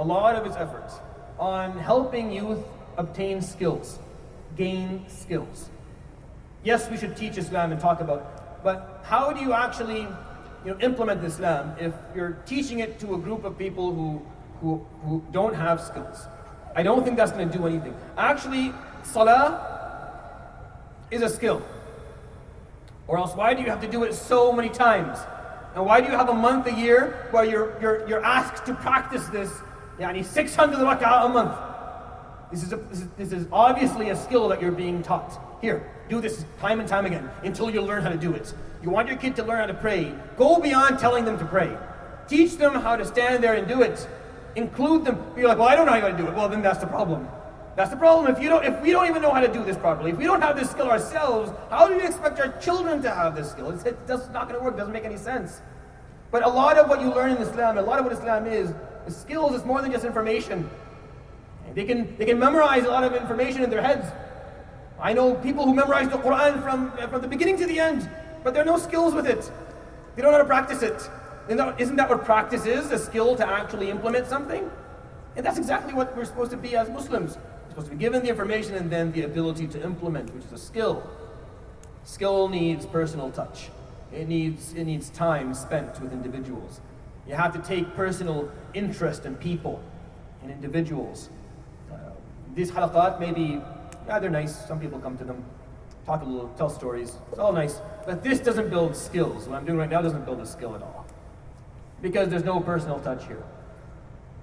Speaker 2: on helping youth obtain skills, gain skills. Yes, we should teach Islam and talk about, but how do you actually implement Islam if you're teaching it to a group of people who don't have skills? I don't think that's going to do anything. Actually, salah is a skill. Or else why do you have to do it so many times? And why do you have a month a year where you're asked to practice this 600 rak'ah a month? This is obviously a skill that you're being taught. Here, do this time and time again until you learn how to do it. You want your kid to learn how to pray, go beyond telling them to pray. Teach them how to stand there and do it. Include them. You're like, well, I don't know how to do it. Well, then that's the problem. That's the problem. If we don't even know how to do this properly, if we don't have this skill ourselves, how do we expect our children to have this skill? It's not going to work. It doesn't make any sense. But a lot of what you learn in Islam, a lot of what Islam is skills. It's more than just information. They can memorize a lot of information in their heads. I know people who memorize the Quran from the beginning to the end, but there are no skills with it. They don't know how to practice it. Isn't that what practice is? A skill to actually implement something? And that's exactly what we're supposed to be as Muslims. We're supposed to be given the information and then the ability to implement, which is a skill. Skill needs personal touch. It needs time spent with individuals. You have to take personal interest in people, in individuals. These halaqat maybe, they're nice. Some people come to them, talk a little, tell stories. It's all nice. But this doesn't build skills. What I'm doing right now doesn't build a skill at all. Because there's no personal touch here.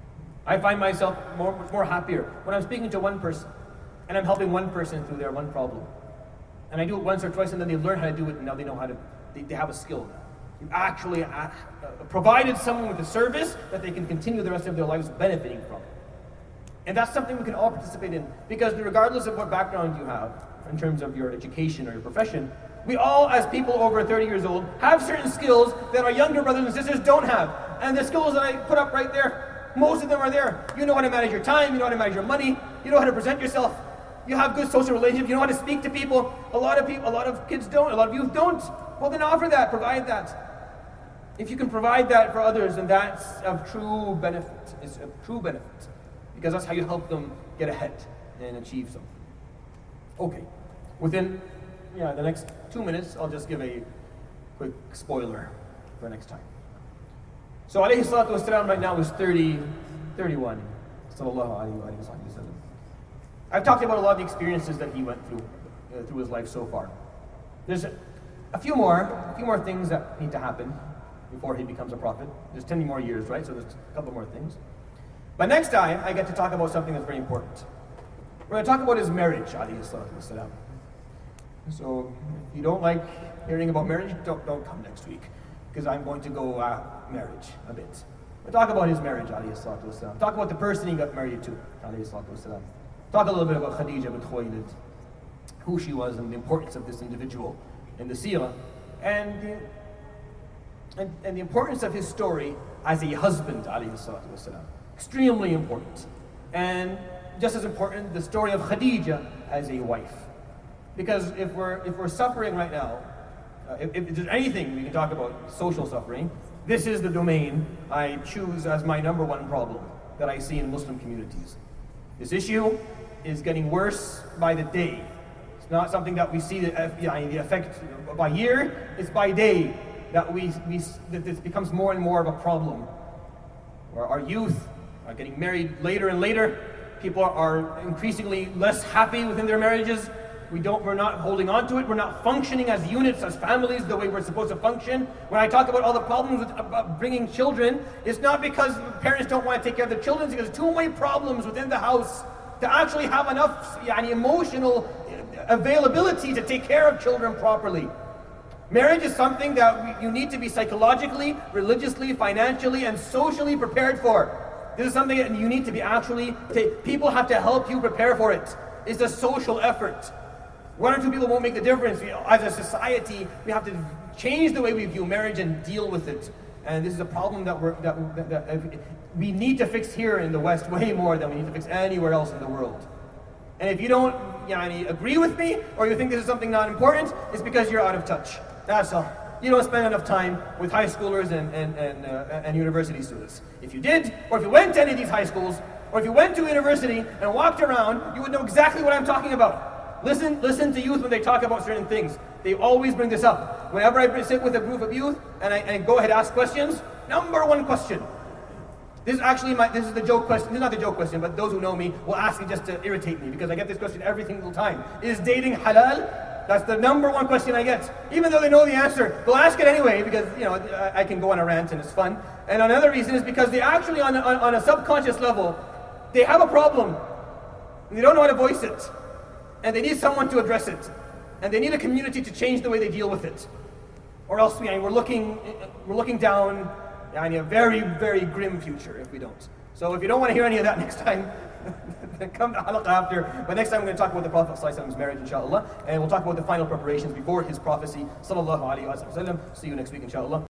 Speaker 2: I find myself more happier when I'm speaking to one person and I'm helping one person through their one problem. And I do it once or twice and then they learn how to do it and now they know how to, they have a skill now. You actually provided someone with a service that they can continue the rest of their lives benefiting from. And that's something we can all participate in, because regardless of what background you have in terms of your education or your profession, we all, as people over 30 years old, have certain skills that our younger brothers and sisters don't have. And the skills that I put up right there, most of them are there. You know how to manage your time, you know how to manage your money, you know how to present yourself, you have good social relationships, you know how to speak to people. A lot of kids don't, a lot of youth don't. Well, then offer that, provide that. If you can provide that for others, then that's of true benefit. It's a true benefit. Because that's how you help them get ahead and achieve something. Okay, within the next 2 minutes, I'll just give a quick spoiler for next time. So alayhi salatu wasalam right now is 31. Sallallahu alayhi wa sallam. I've talked about a lot of the experiences that he went through his life so far. There's a few more things that need to happen before he becomes a prophet. There's 10 more years, right? So there's a couple more things. But next time, I get to talk about something that's very important. We're going to talk about his marriage, alayhi salatu wasalam. So if you don't like hearing about marriage, don't come next week, because I'm going to go marriage a bit. We'll talk about his marriage, alayhi salatu wasalam. Talk about the person he got married to, alayhi salatu wasalam. Talk a little bit about Khadija bint Khuwaylid, who she was and the importance of this individual in the seerah, and the importance of his story as a husband, alayhi salatu wasalam. Extremely important. And just as important, the story of Khadija as a wife. Because if we're suffering right now, if there's anything we can talk about social suffering, this is the domain I choose as my number one problem that I see in Muslim communities. This issue is getting worse by the day. It's not something that we see the effect by year, it's by day that that this becomes more and more of a problem. Where our youth are getting married later and later. People are increasingly less happy within their marriages. We're not holding on to it. We're not functioning as units, as families, the way we're supposed to function. When I talk about all the problems with bringing children, it's not because parents don't want to take care of their children, it's because there's too many problems within the house to actually have enough emotional availability to take care of children properly. Marriage is something that you need to be psychologically, religiously, financially, and socially prepared for. This is something that you need to be people have to help you prepare for it. It's a social effort. One or two people won't make the difference. As a society, we have to change the way we view marriage and deal with it. And this is a problem that we need to fix here in the West way more than we need to fix anywhere else in the world. And if you don't agree with me, or you think this is something not important, it's because you're out of touch. That's all. You don't spend enough time with high schoolers and university students. If you did, or if you went to any of these high schools, or if you went to university and walked around, you would know exactly what I'm talking about. Listen to youth when they talk about certain things. They always bring this up. Whenever I sit with a group of youth and I go ahead and ask questions, number one question. This is the joke question. This is not the joke question, but those who know me will ask it just to irritate me, because I get this question every single time. Is dating halal? That's the number one question I get. Even though they know the answer, they'll ask it anyway, because I can go on a rant and it's fun. And another reason is because they actually, on a subconscious level, they have a problem. They don't know how to voice it. And they need someone to address it. And they need a community to change the way they deal with it. Or else we're looking down a very, very grim future if we don't. So if you don't want to hear any of that next time, then come to halaqah after. But next time we're going to talk about the Prophet ﷺ's marriage, inshallah. And we'll talk about the final preparations before his prophecy, sallallahu alayhi wa sallam. See you next week, inshallah.